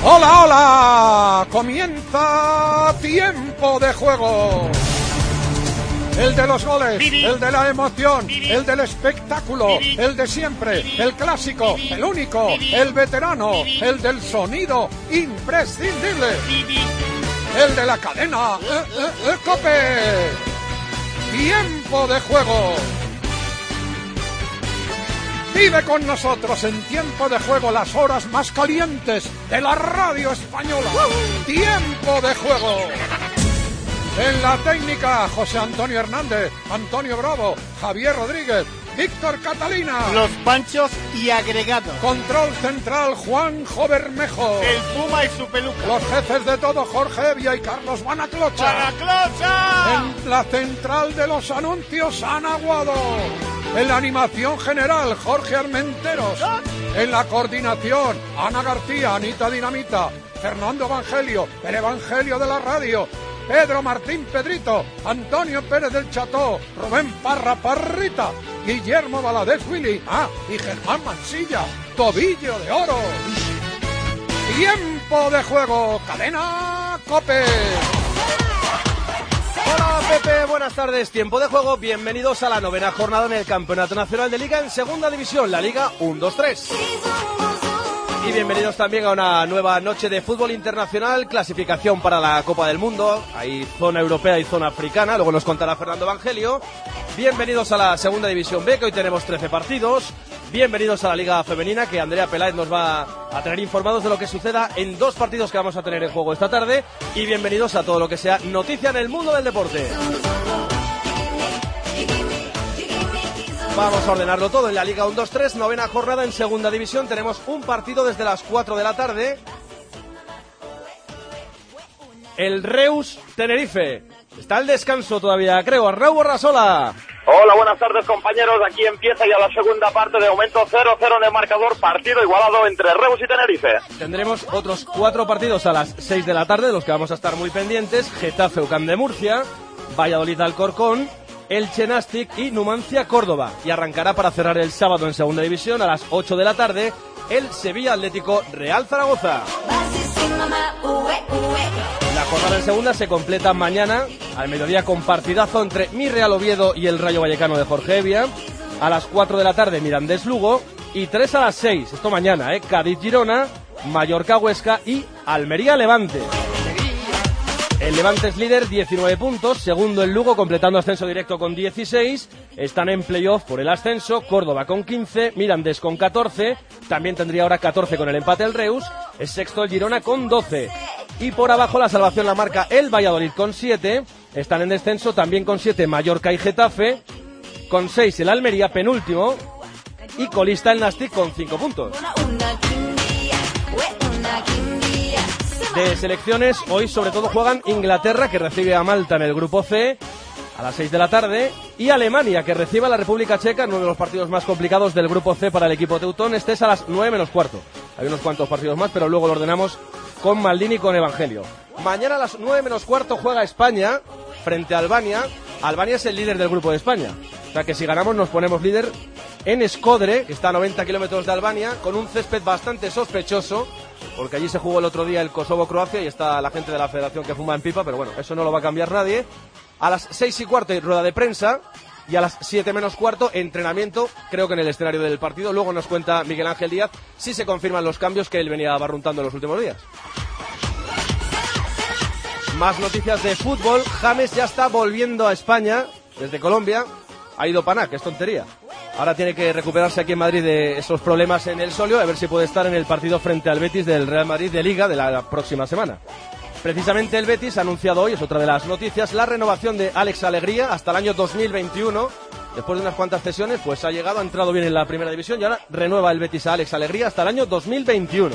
¡Hola, hola! Comienza Tiempo de Juego. El de los goles, el de la emoción, el del espectáculo, el de siempre, el clásico, el único, el veterano, el del sonido imprescindible, el de la cadena COPE. Tiempo de Juego. Vive con nosotros en Tiempo de Juego las horas más calientes de la radio española. Tiempo de Juego. En la técnica, José Antonio Hernández, Antonio Bravo, Javier Rodríguez, Víctor Catalina. Los Panchos y agregados. Control central, Juanjo Bermejo. El Puma y su peluca. Los jefes de todo, Jorge Evia y Carlos Banaclocha. ¡Banaclocha! En la central de los anuncios, Ana Guado. En la animación general, Jorge Armenteros. En la coordinación, Ana García, Anita Dinamita, Fernando Evangelio, el Evangelio de la radio, Pedro Martín Pedrito, Antonio Pérez del Cható, Rubén Parra Parrita, Guillermo Valadez Willy, y Germán Mansilla, Tobillo de Oro. Tiempo de Juego, cadena COPE. Hola Pepe, buenas tardes, Tiempo de Juego, bienvenidos a la 9ª jornada en el Campeonato Nacional de Liga en Segunda División, la Liga 1-2-3. Y bienvenidos también a una nueva noche de fútbol internacional, clasificación para la Copa del Mundo, hay zona europea y zona africana, luego nos contará Fernando Evangelio. Bienvenidos a la Segunda División B, que hoy tenemos 13 partidos. Bienvenidos a la Liga Femenina, que Andrea Peláez nos va a tener informados de lo que suceda en 2 partidos que vamos a tener en juego esta tarde. Y bienvenidos a todo lo que sea noticia en el mundo del deporte. Vamos a ordenarlo todo en la Liga 1-2-3, 9ª jornada en Segunda División. Tenemos un partido desde las 4 de la tarde. El Reus Tenerife. Está el descanso todavía, creo. Raúl Borrasola. Hola, buenas tardes compañeros. Aquí empieza ya la segunda parte, de momento 0-0 en el marcador, partido igualado entre Reus y Tenerife. Tendremos otros 4 partidos a las 6 de la tarde, de los que vamos a estar muy pendientes. Getafe UCAM de Murcia, Valladolid Alcorcón, Elche Nastic y Numancia Córdoba. Y arrancará para cerrar el sábado en Segunda División a las 8 de la tarde el Sevilla Atlético Real Zaragoza. La jornada en segunda se completa mañana al mediodía con partidazo entre mi Real Oviedo y el Rayo Vallecano de Jorge Evia. A las 4 de la tarde Mirandés Lugo y 3 a las 6, esto mañana, Cádiz Girona, Mallorca Huesca y Almería Levante. El Levante es líder, 19 puntos, segundo el Lugo completando ascenso directo con 16, están en playoff por el ascenso, Córdoba con 15, Mirandés con 14, también tendría ahora 14 con el empate el Reus, es sexto el Girona con 12. Y por abajo la salvación la marca el Valladolid con 7, están en descenso también con 7 Mallorca y Getafe, con 6 el Almería penúltimo y colista el Nastic con 5 puntos. De selecciones, hoy sobre todo juegan Inglaterra, que recibe a Malta en el grupo C a las 6 de la tarde, y Alemania, que recibe a la República Checa en uno de los partidos más complicados del grupo C para el equipo teutón. Este es a las 9 menos cuarto. Hay unos cuantos partidos más, pero luego lo ordenamos con Maldini y con Evangelio. Mañana a las 9 menos cuarto juega España frente a Albania. Albania es el líder del grupo de España. O sea que si ganamos nos ponemos líder en Escodre, que está a 90 kilómetros de Albania, con un césped bastante sospechoso, porque allí se jugó el otro día el Kosovo-Croacia y está la gente de la federación que fuma en pipa, pero bueno, eso no lo va a cambiar nadie. A las 6 y cuarto rueda de prensa y a las 7 menos cuarto entrenamiento, creo que en el escenario del partido. Luego nos cuenta Miguel Ángel Díaz si se confirman los cambios que él venía barruntando en los últimos días. Más noticias de fútbol. James ya está volviendo a España desde Colombia. Ha ido Paná, que es tontería. Ahora tiene que recuperarse aquí en Madrid de esos problemas en el solio, a ver si puede estar en el partido frente al Betis del Real Madrid de Liga de la próxima semana. Precisamente el Betis ha anunciado hoy, es otra de las noticias, la renovación de Alex Alegría hasta el año 2021. Después de unas cuantas cesiones, pues ha llegado, ha entrado bien en la primera división y ahora renueva el Betis a Alex Alegría hasta el año 2021.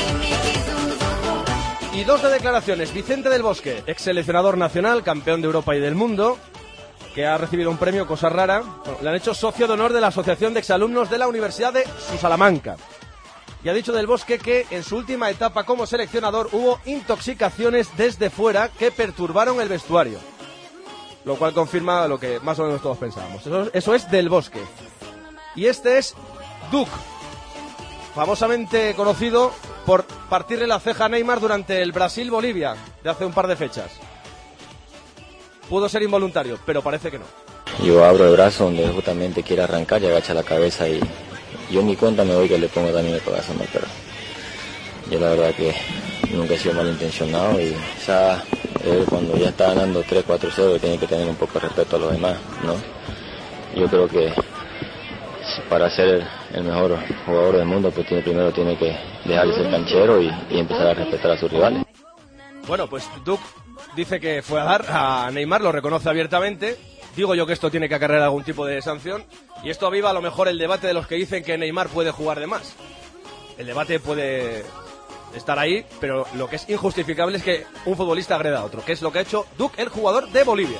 Y 2 de declaraciones. Vicente del Bosque, ex seleccionador nacional, campeón de Europa y del mundo, que ha recibido un premio, cosa rara. Bueno, le han hecho socio de honor de la Asociación de Exalumnos de la Universidad de Salamanca. Y ha dicho del Bosque que en su última etapa como seleccionador hubo intoxicaciones desde fuera que perturbaron el vestuario. Lo cual confirma lo que más o menos todos pensábamos. Eso es del Bosque. Y este es Duc, famosamente conocido por partirle la ceja a Neymar durante el Brasil-Bolivia de hace un par de fechas. Pudo ser involuntario, pero parece que no. Yo abro el brazo donde justamente quiere arrancar y agacha la cabeza y yo ni cuenta me doy que le pongo también el corazón, ¿no? Pero yo la verdad que nunca he sido malintencionado y ya él cuando ya está ganando 3-4-0 tiene que tener un poco de respeto a los demás, ¿no? Yo creo que para ser el mejor jugador del mundo pues primero tiene que dejar de ser canchero y empezar a respetar a sus rivales. Bueno, pues Duck dice que fue a dar a Neymar, lo reconoce abiertamente. Digo yo que esto tiene que acarrear algún tipo de sanción y esto aviva a lo mejor el debate de los que dicen que Neymar puede jugar de más. El debate puede estar ahí, pero lo que es injustificable es que un futbolista agreda a otro, que es lo que ha hecho Duck, el jugador de Bolivia.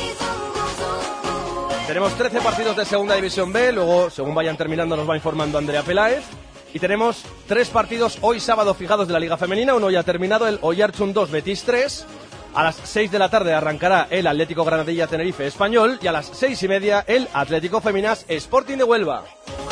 Tenemos 13 partidos de Segunda División B, luego, según vayan terminando, nos va informando Andrea Peláez. Y tenemos 3 partidos hoy sábado fijados de la Liga Femenina, uno ya terminado, el Oiartzun 2, Betis 3. A las 6 de la tarde arrancará el Atlético Granadilla Tenerife Español y a las 6:30 el Atlético Feminas Sporting de Huelva.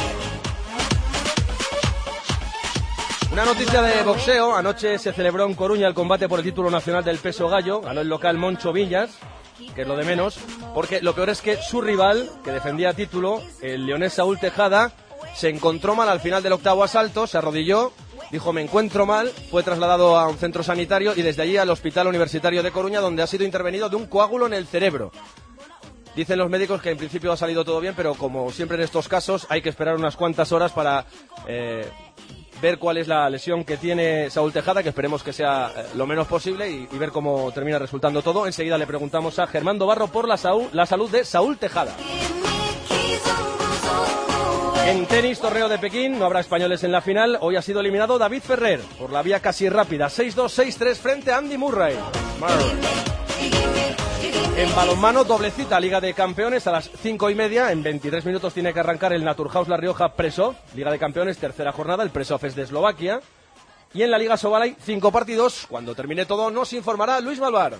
Una noticia de boxeo, anoche se celebró en Coruña el combate por el título nacional del peso gallo, ganó el local Moncho Villas, que es lo de menos, porque lo peor es que su rival, que defendía título, el leonés Saúl Tejada, se encontró mal al final del octavo asalto, se arrodilló, dijo me encuentro mal, fue trasladado a un centro sanitario y desde allí al Hospital Universitario de Coruña, donde ha sido intervenido de un coágulo en el cerebro. Dicen los médicos que en principio ha salido todo bien, pero como siempre en estos casos hay que esperar unas cuantas horas para ver cuál es la lesión que tiene Saúl Tejada, que esperemos que sea lo menos posible y ver cómo termina resultando todo. Enseguida le preguntamos a Germán Dobarro por la salud de Saúl Tejada. En tenis, torneo de Pekín, no habrá españoles en la final. Hoy ha sido eliminado David Ferrer por la vía casi rápida, 6-2, 6-3 frente a Andy Murray. En balonmano, doble cita, Liga de Campeones a las 5:30. En 23 minutos tiene que arrancar el Naturhaus La Rioja Presov, Liga de Campeones, tercera jornada. El Presov es de Eslovaquia. Y en la Liga Sobal hay 5 partidos. Cuando termine todo, nos informará Luis Malvar.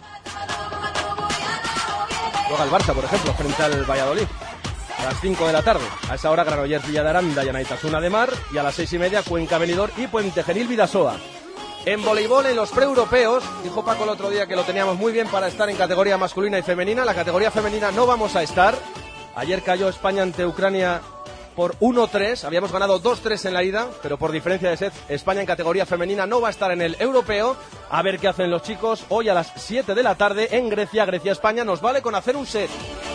Juega el Barça, por ejemplo, frente al Valladolid. A las 5 de la tarde. A esa hora, Granollers Villa de Aranda y Anaitasuna de Mar. Y a las 6:30, Cuenca Benidorm y Puente Genil Vidasoa. En voleibol, en los preeuropeos, dijo Paco el otro día que lo teníamos muy bien para estar en categoría masculina y femenina. La categoría femenina no vamos a estar. Ayer cayó España ante Ucrania por 1-3. Habíamos ganado 2-3 en la ida, pero por diferencia de set, España en categoría femenina no va a estar en el europeo. A ver qué hacen los chicos. Hoy a las 7 de la tarde en Grecia, Grecia-España. Nos vale con hacer un set.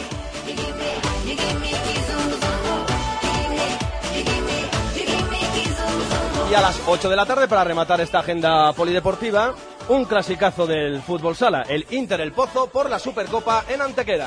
Y a las 8 de la tarde, para rematar esta agenda polideportiva, un clasicazo del fútbol sala, el Inter El Pozo por la Supercopa en Antequera.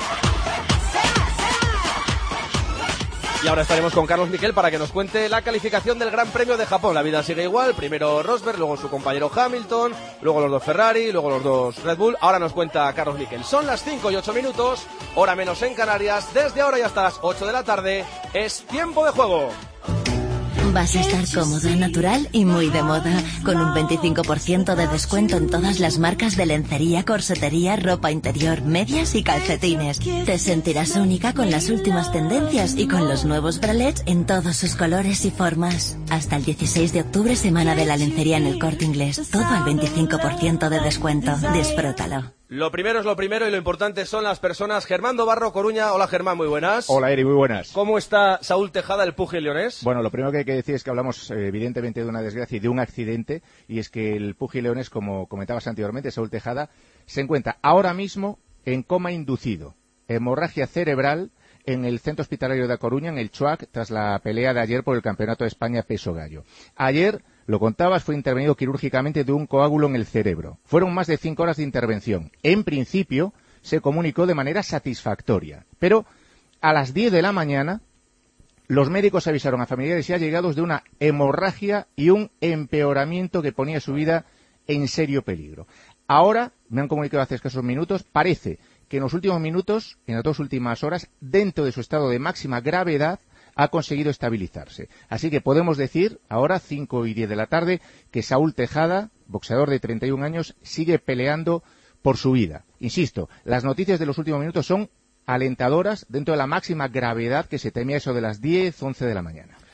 Y ahora estaremos con Carlos Miquel para que nos cuente la calificación del Gran Premio de Japón. La vida sigue igual, primero Rosberg, luego su compañero Hamilton, luego los 2 Ferrari, luego los 2 Red Bull. Ahora nos cuenta Carlos Miquel. Son las 5:08, hora menos en Canarias. Desde ahora y hasta las 8 de la tarde es tiempo de juego. Vas a estar cómodo, natural y muy de moda, con un 25% de descuento en todas las marcas de lencería, corsetería, ropa interior, medias y calcetines. Te sentirás única con las últimas tendencias y con los nuevos bralets en todos sus colores y formas. Hasta el 16 de octubre, semana de la lencería en El Corte Inglés. Todo al 25% de descuento. Disfrútalo. Lo primero es lo primero y lo importante son las personas. Germán Dobarro, Coruña. Hola, Germán, muy buenas. Hola, Eri, muy buenas. ¿Cómo está Saúl Tejada, el pugil leonés? Bueno, lo primero que hay que decir es que hablamos evidentemente de una desgracia y de un accidente, y es que el pugil leonés, como comentabas anteriormente, Saúl Tejada, se encuentra ahora mismo en coma inducido, hemorragia cerebral, en el centro hospitalario de A Coruña, en el CHUAC, tras la pelea de ayer por el Campeonato de España peso gallo. Ayer, lo contabas, fue intervenido quirúrgicamente de un coágulo en el cerebro. Fueron más de 5 horas de intervención. En principio, se comunicó de manera satisfactoria. Pero a las 10 de la mañana, los médicos avisaron a familiares y allegados de una hemorragia y un empeoramiento que ponía su vida en serio peligro. Ahora, me han comunicado hace escasos minutos, parece que en los últimos minutos, en las 2 últimas horas, dentro de su estado de máxima gravedad, ha conseguido estabilizarse. Así que podemos decir, ahora 5:10 de la tarde, que Saúl Tejada, boxeador de 31 años, sigue peleando por su vida. Insisto, las noticias de los últimos minutos son alentadoras dentro de la máxima gravedad que se temía, eso de las 10, 11 de la mañana.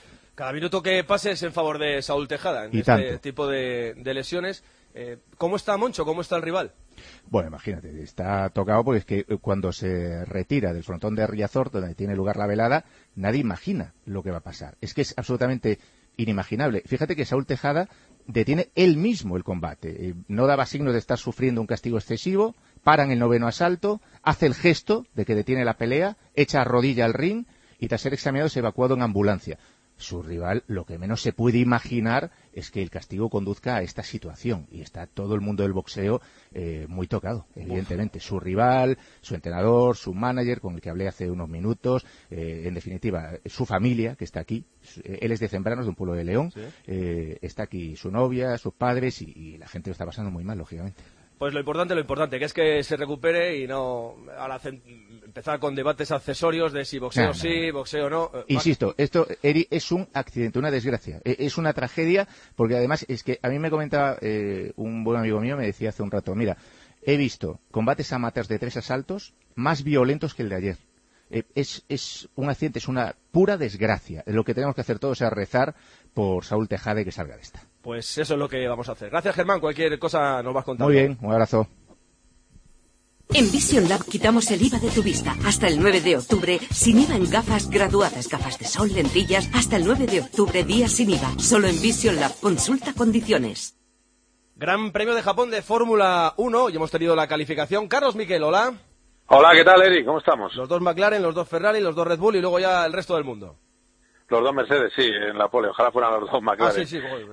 Cada minuto que pase es en favor de Saúl Tejada en este tipo de lesiones. ¿Cómo está Moncho? ¿Cómo está el rival? Bueno, imagínate, está tocado porque es que cuando se retira del frontón de Riazor, donde tiene lugar la velada, nadie imagina lo que va a pasar. Es que es absolutamente inimaginable. Fíjate que Saúl Tejada detiene él mismo el combate. No daba signos de estar sufriendo un castigo excesivo, paran el 9º asalto, hace el gesto de que detiene la pelea, echa rodilla al ring y tras ser examinado es evacuado en ambulancia. Su rival, lo que menos se puede imaginar es que el castigo conduzca a esta situación. Y está todo el mundo del boxeo muy tocado, evidentemente. Su rival, su entrenador, su manager, con el que hablé hace unos minutos, en definitiva, su familia, que está aquí. Él es de Zembranos, de un pueblo de León. ¿Sí? Está aquí su novia, sus padres, y la gente lo está pasando muy mal, lógicamente. Pues lo importante, que es que se recupere y no ahora empezar con debates accesorios de si boxeo boxeo no. Insisto, esto, Eri, es un accidente, una desgracia, es una tragedia, porque además es que a mí me comentaba un buen amigo mío, me decía hace un rato, mira, he visto combates amateurs de 3 asaltos más violentos que el de ayer. Es un accidente, es una pura desgracia. Lo que tenemos que hacer todos es rezar por Saúl Tejada y que salga de esta. Pues eso es lo que vamos a hacer. Gracias, Germán. Cualquier cosa nos vas contando. Muy bien, un abrazo. En Vision Lab quitamos el IVA de tu vista. Hasta el 9 de octubre, sin IVA en gafas graduadas, gafas de sol, lentillas. Hasta el 9 de octubre, día sin IVA. Solo en Vision Lab. Consulta condiciones. Gran Premio de Japón de Fórmula 1. Y hemos tenido la calificación. Carlos Miquel, hola. Hola, ¿qué tal, Eric? ¿Cómo estamos? Los 2 McLaren, los 2 Ferrari, los 2 Red Bull y luego ya el resto del mundo. Los 2 Mercedes, sí, en la pole. Ojalá fueran los 2 McLaren.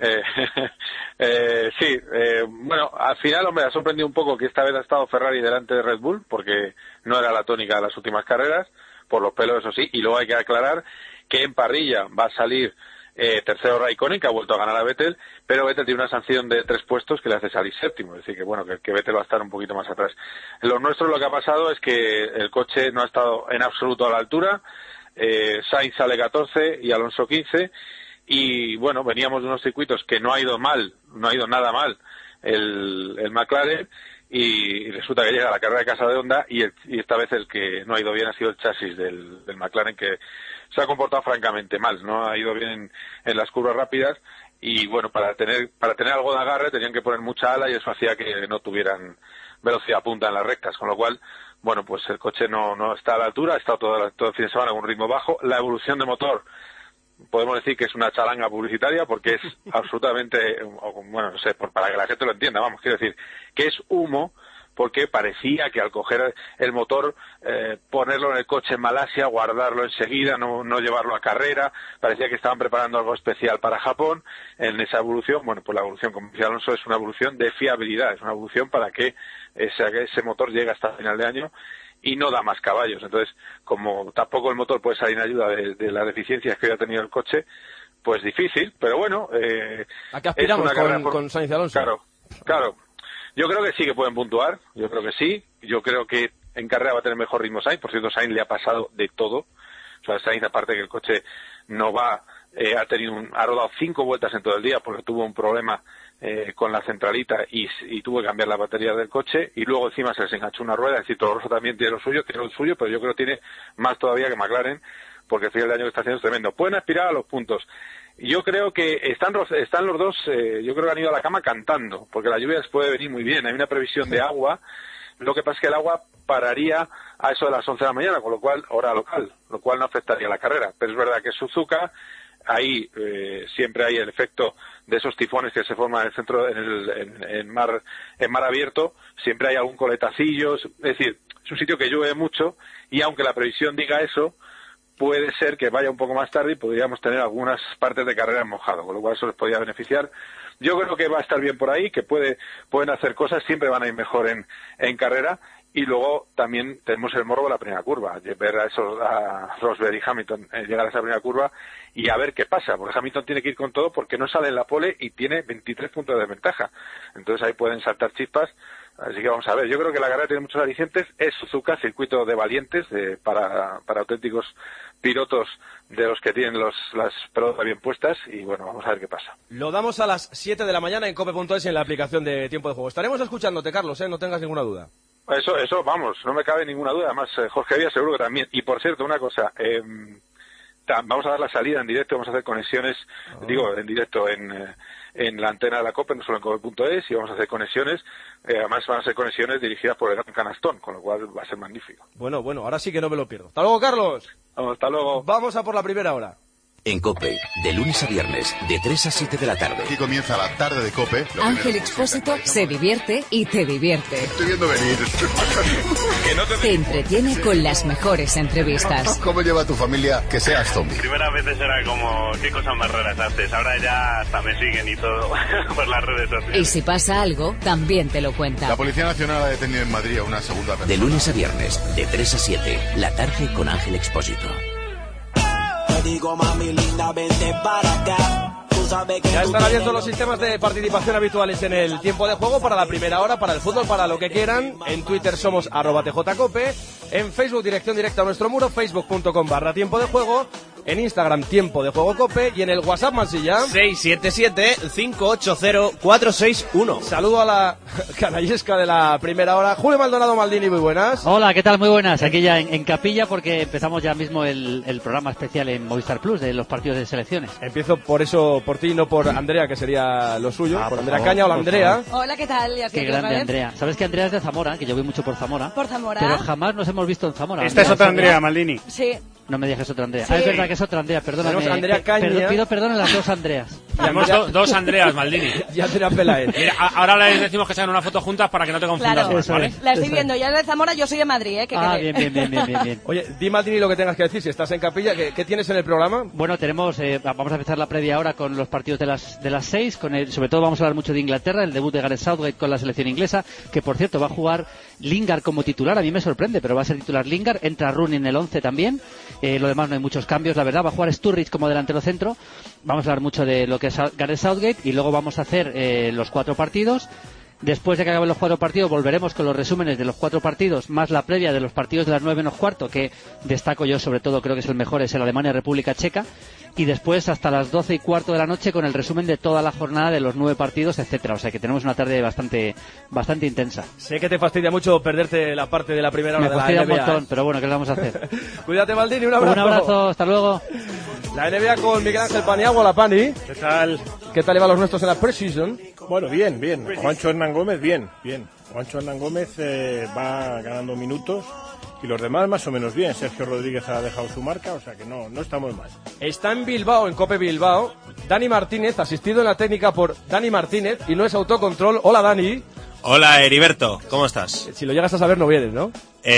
Bueno, al final, hombre, ha sorprendido un poco que esta vez ha estado Ferrari delante de Red Bull, porque no era la tónica de las últimas carreras, por los pelos, eso sí. Y luego hay que aclarar que en parrilla va a salir tercero Raikkonen, que ha vuelto a ganar a Vettel, pero Vettel tiene una sanción de 3 puestos que le hace salir séptimo, es decir que bueno, que Vettel va a estar un poquito más atrás. Lo nuestro, lo que ha pasado es que el coche no ha estado en absoluto a la altura. Sainz sale 14 y Alonso 15, y bueno, veníamos de unos circuitos que no ha ido nada mal el McLaren, y resulta que llega a la carrera de casa de Honda y esta vez el que no ha ido bien ha sido el chasis del McLaren, que se ha comportado francamente mal, no ha ido bien en las curvas rápidas, y bueno, para tener algo de agarre tenían que poner mucha ala y eso hacía que no tuvieran velocidad punta en las rectas, con lo cual bueno, pues el coche no está a la altura, ha estado todo el fin de semana con un ritmo bajo. La evolución de motor, podemos decir que es una charanga publicitaria, porque es absolutamente, bueno, no sé, para que la gente lo entienda, vamos, quiero decir, que es humo, porque parecía que al coger el motor, ponerlo en el coche en Malasia, guardarlo enseguida, no llevarlo a carrera, parecía que estaban preparando algo especial para Japón. En esa evolución, bueno, pues la evolución, como decía Alonso, es una evolución de fiabilidad, es una evolución para que ese motor llegue hasta final de año y no da más caballos. Entonces, como tampoco el motor puede salir en ayuda de las deficiencias que hoy ha tenido el coche, pues difícil, pero bueno. ¿A qué aspiramos con Sainz y Alonso? Claro. Yo creo que sí que pueden puntuar, yo creo que sí. Yo creo que en carrera va a tener mejor ritmo Sainz. Por cierto, Sainz le ha pasado de todo. O sea, Sainz, aparte que el coche no va, ha rodado 5 vueltas en todo el día porque tuvo un problema con la centralita y tuvo que cambiar la batería del coche, y luego encima se les enganchó una rueda. Es decir, Toro Rosso también tiene lo suyo, pero yo creo que tiene más todavía que McLaren, porque el final de año que está haciendo es tremendo. Pueden aspirar a los puntos. Yo creo que están los dos, yo creo que han ido a la cama cantando, porque la lluvia les puede venir muy bien. Hay una previsión de agua, lo que pasa es que el agua pararía a eso de las 11 de la mañana, con lo cual, hora local, lo cual no afectaría la carrera. Pero es verdad que Suzuka, ahí siempre hay el efecto de esos tifones que se forman en el centro, en mar abierto, siempre hay algún coletacillo, es decir, es un sitio que llueve mucho, y aunque la previsión diga eso, puede ser que vaya un poco más tarde y podríamos tener algunas partes de carrera en mojado, con lo cual eso les podría beneficiar. Yo creo que va a estar bien por ahí, que pueden hacer cosas, siempre van a ir mejor en carrera, y luego también tenemos el morbo de la primera curva, ver a Rosberg y Hamilton llegar a esa primera curva y a ver qué pasa, porque Hamilton tiene que ir con todo porque no sale en la pole y tiene 23 puntos de desventaja, entonces ahí pueden saltar chispas. Así que vamos a ver, yo creo que la carrera tiene muchos alicientes. Es Suzuka, circuito de valientes, para auténticos pilotos de los que tienen las pelotas bien puestas, y bueno, vamos a ver qué pasa. Lo damos a las 7 de la mañana en cope.es en la aplicación de Tiempo de Juego. Estaremos escuchándote, Carlos, no tengas ninguna duda. Eso, vamos, no me cabe ninguna duda. Además, Jorge Díaz seguro que también. Y por cierto, una cosa, vamos a dar la salida en directo, vamos a hacer conexiones, en directo en la antena de la COPE, no solo en COPE.es, y vamos a hacer conexiones, además van a ser conexiones dirigidas por el Gran Canastón, con lo cual va a ser magnífico. Bueno, ahora sí que no me lo pierdo. ¡Hasta luego, Carlos! Hasta luego. Vamos a por la primera hora. En COPE, de lunes a viernes, de 3 a 7 de la tarde. Aquí comienza la tarde de COPE. Ángel Expósito se divierte y te divierte. Estoy viendo venir. Te entretiene con las mejores entrevistas. ¿Cómo lleva tu familia que seas zombie? Primeras veces era como, qué cosas más raras haces. Ahora ya hasta me siguen y todo por las redes sociales. Y si pasa algo, también te lo cuenta. La Policía Nacional ha detenido en Madrid a una segunda persona. De lunes a viernes, de 3 a 7, la tarde con Ángel Expósito. Digo, mami linda, vente para acá. Tú sabes que ya están abiertos los sistemas de participación habituales en el tiempo de juego para la primera hora, para el fútbol, para lo que quieran. En Twitter somos @tjcope, en Facebook dirección directa a nuestro muro, facebook.com/tiempo de juego, en Instagram tiempo de juego cope y en el WhatsApp, Mansilla 677-580-461. Saludo a la canallesca de la primera hora, Julio Maldonado Maldini, muy buenas. Hola, ¿qué tal? Muy buenas, aquí ya en Capilla porque empezamos ya mismo el programa especial en Movistar Plus de los partidos de selecciones. Empiezo por ti, no por Andrea, que sería lo suyo, por Andrea Caña. Hola, Andrea. Hola, ¿qué tal? Qué grande Andrea. ¿Sabes que Andrea es de Zamora? Que yo voy mucho por Zamora. Por Zamora. Pero jamás nos hemos visto en Zamora. Esta es otra Andrea, Maldini. Sí. No me digas que es otra Andrea. Sí. Es verdad que es otra Andrea, perdóname. Tenemos Andrea Caña. Pido perdón a las dos Andreas. Tenemos dos Andreas, Maldini. Ya te la Pelaez. Mira, ahora les decimos que se hagan una foto juntas para que no te confundas Claro. más, ¿vale? La estoy viendo, ya es de Zamora, yo soy de Madrid, que Bien. Oye, di Maldini lo que tengas que decir, si estás en Capilla, ¿qué tienes en el programa? Bueno, tenemos, vamos a empezar la previa ahora con los partidos de las 6, sobre todo vamos a hablar mucho de Inglaterra, el debut de Gareth Southgate con la selección inglesa, que por cierto va a jugar Lingard como titular, a mí me sorprende, pero va a ser titular Lingard, entra Rooney en el 11 también, lo demás no hay muchos cambios, la verdad, va a jugar Sturridge como delantero centro, vamos a hablar mucho de lo que es Gareth Southgate y luego vamos a hacer los 4 partidos. Después de que acaben los 4 partidos volveremos con los resúmenes de los 4 partidos más la previa de los partidos de las 9:15, que destaco yo sobre todo, creo que es el mejor, es el Alemania-República Checa, y después hasta las 12:15 de la noche con el resumen de toda la jornada de los 9 partidos, etcétera. O sea que tenemos una tarde bastante intensa. Sé que te fastidia mucho perderte la parte de la primera hora de la NBA. Me fastidia un montón, pero bueno, ¿qué le vamos a hacer? Cuídate, Maldini, un abrazo. Un abrazo, hasta luego. La NBA con Miguel Ángel Paniagua, la Pani. ¿Qué tal? ¿Qué tal iban los nuestros en la pre-season? Bueno, bien. Juancho Hernán Gómez, bien. Juancho Hernán Gómez va ganando minutos y los demás más o menos bien. Sergio Rodríguez ha dejado su marca, o sea que no estamos mal. Está en Bilbao, en Cope Bilbao, Dani Martínez, asistido en la técnica por Dani Martínez, y no es autocontrol. Hola, Dani. Hola, Heriberto, ¿cómo estás? Si lo llegas a saber no vienes, ¿no?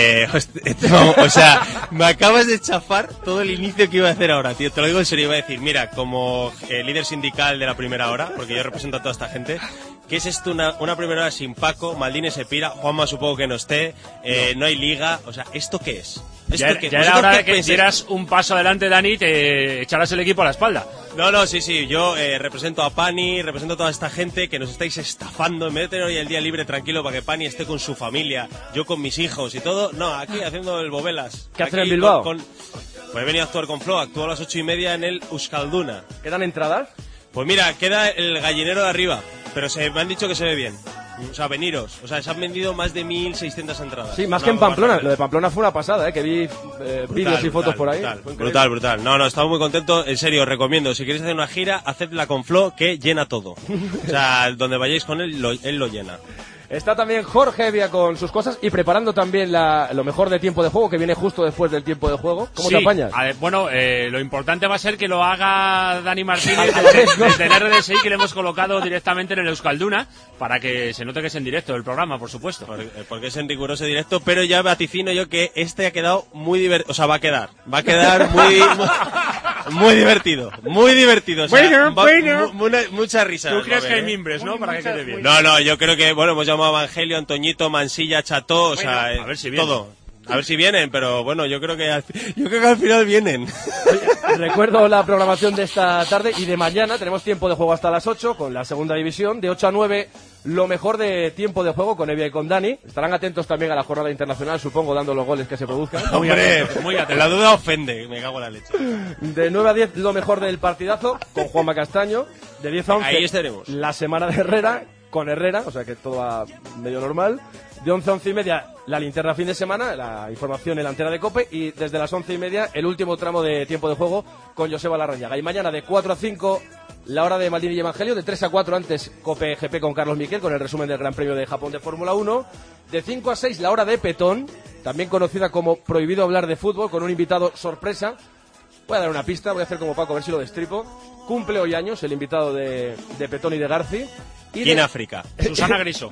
O sea, me acabas de chafar todo el inicio que iba a hacer ahora, tío. Te lo digo en serio, iba a decir, mira, como líder sindical de la primera hora, porque yo represento a toda esta gente, ¿qué es esto? Una primera hora sin Paco, Maldini se pira, Juanma supongo que no esté, no hay liga, o sea, ¿esto qué es? Ya era hora de que dieras un paso adelante, Dani, y te echaras el equipo a la espalda. No, sí, yo represento a Pani, represento a toda esta gente que nos estáis estafando. En vez de tener hoy el día libre tranquilo para que Pani esté con su familia, yo con mis hijos y todo, no, aquí haciendo el bobelas. ¿Qué hacen en Bilbao? Pues he venido a actuar con Flo, actúo a las 8:30 en el Euskalduna. ¿Quedan entradas? Pues mira, queda el gallinero de arriba, pero me han dicho que se ve bien. O sea, veniros. O sea, se han vendido más de 1.600 entradas. Sí, más que en Pamplona. Lo de Pamplona fue una pasada, que vi vídeos y fotos por ahí. Brutal. No, estamos muy contentos. En serio, os recomiendo. Si queréis hacer una gira, hacedla con Flo, que llena todo. O sea, donde vayáis con él, él lo llena. Está también Jorge Evia con sus cosas y preparando también lo mejor de tiempo de juego, que viene justo después del tiempo de juego. ¿Cómo te apañas? Bueno, lo importante va a ser que lo haga Dani Martínez desde el RDSI, que le hemos colocado directamente en el Euskalduna, para que se note que es en directo el programa, por supuesto. Porque es en riguroso directo, pero ya vaticino yo que ha quedado muy divertido. O sea, va a quedar muy divertido. Muy divertido. O sea, mucha risa. ¿Tú crees que hay mimbres, no? Para que quede bien. No, yo creo que, hemos llamado a Evangelio, Antoñito, Mansilla, Cható, o sea, a ver si vienen. todo. A ver si vienen, pero bueno, yo creo que al final vienen. Recuerdo la programación de esta tarde y de mañana. Tenemos tiempo de juego hasta las 8 con la segunda división. De 8 a 9, lo mejor de tiempo de juego con Evia y con Dani. Estarán atentos también a la jornada internacional, supongo, dando los goles que se produzcan. Hombre, muy atento. La duda ofende, me cago en la leche. De 9 a 10, lo mejor del partidazo con Juanma Castaño. De 10 a 11, ahí estaremos. La semana de Herrera con Herrera, o sea que todo va medio normal. De 11 a 11 y media, la linterna fin de semana, la información en la antena de COPE, y desde las 11 y media, el último tramo de tiempo de juego con Joseba Larrañaga. Y mañana de 4 a 5, la hora de Maldini y Evangelio, de 3 a 4 antes COPE GP con Carlos Miquel, con el resumen del Gran Premio de Japón de Fórmula 1. De 5 a 6, la hora de Petón, también conocida como Prohibido hablar de fútbol, con un invitado sorpresa. Voy a dar una pista, voy a hacer como Paco, a ver si lo destripo. Cumple hoy años el invitado de Petón y de Garci. Y en África. Susana Grison.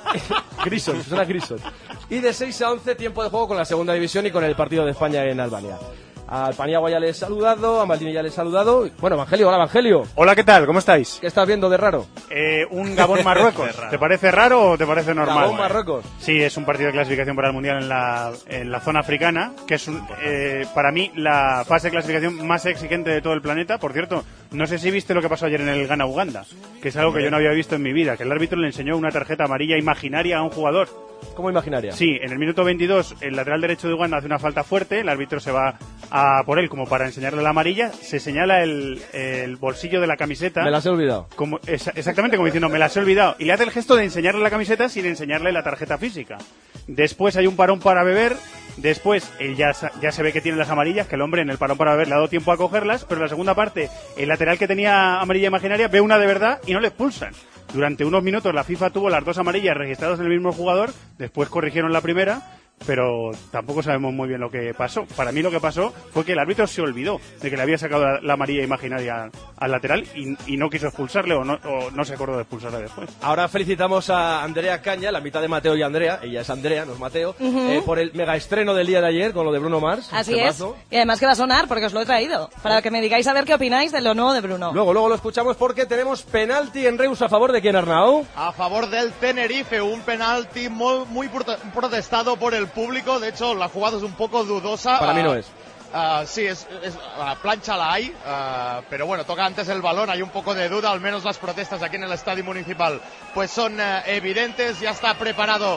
Susana Grison. Y de 6 a 11, tiempo de juego con la segunda división y con el partido de España en Albania. Al Paniagua ya le he saludado, a Maldini ya le he saludado. Bueno, Evangelio, hola Evangelio. Hola, ¿qué tal? ¿Cómo estáis? ¿Qué estás viendo de raro? Un Gabón-Marruecos. ¿Te parece raro o te parece normal? Gabón-Marruecos. Sí, es un partido de clasificación para el Mundial en la zona africana, que es para mí la fase de clasificación más exigente de todo el planeta. Por cierto, no sé si viste lo que pasó ayer en el Ghana-Uganda, que es algo que yo no había visto en mi vida, que el árbitro le enseñó una tarjeta amarilla imaginaria a un jugador. ¿Cómo imaginaria? Sí, en el minuto 22 el lateral derecho de Uganda hace una falta fuerte, el árbitro se va a por él como para enseñarle la amarilla, se señala el bolsillo de la camiseta. Me las he olvidado. Exactamente, como diciendo, me las he olvidado. Y le hace el gesto de enseñarle la camiseta sin enseñarle la tarjeta física. Después hay un parón para beber. Después, él ya se ve que tiene las amarillas, que el hombre en el parón para beber le ha dado tiempo a cogerlas, pero en la segunda parte, el lateral que tenía amarilla imaginaria ve una de verdad y no le expulsan. Durante unos minutos la FIFA tuvo las dos amarillas registradas en el mismo jugador, después corrigieron la primera, pero tampoco sabemos muy bien lo que pasó. Para mí lo que pasó fue que el árbitro se olvidó de que le había sacado la amarilla imaginaria al lateral y no quiso expulsarle o no se acordó de expulsarle después. Ahora felicitamos a Andrea Caña, la mitad de Mateo y Andrea, ella es Andrea, no es Mateo, por el mega estreno del día de ayer con lo de Bruno Mars. Así es, y además que va a sonar porque os lo he traído, para que me digáis a ver qué opináis de lo nuevo de Bruno. Luego lo escuchamos porque tenemos penalti en Reus a favor de quién, Arnau. A favor del Tenerife, un penalti muy protestado por el público. De hecho, la jugada es un poco dudosa. Para mí no es. Sí, es plancha la hay, pero bueno, toca antes el balón, hay un poco de duda, al menos las protestas aquí en el Estadio Municipal pues son evidentes. Ya está preparado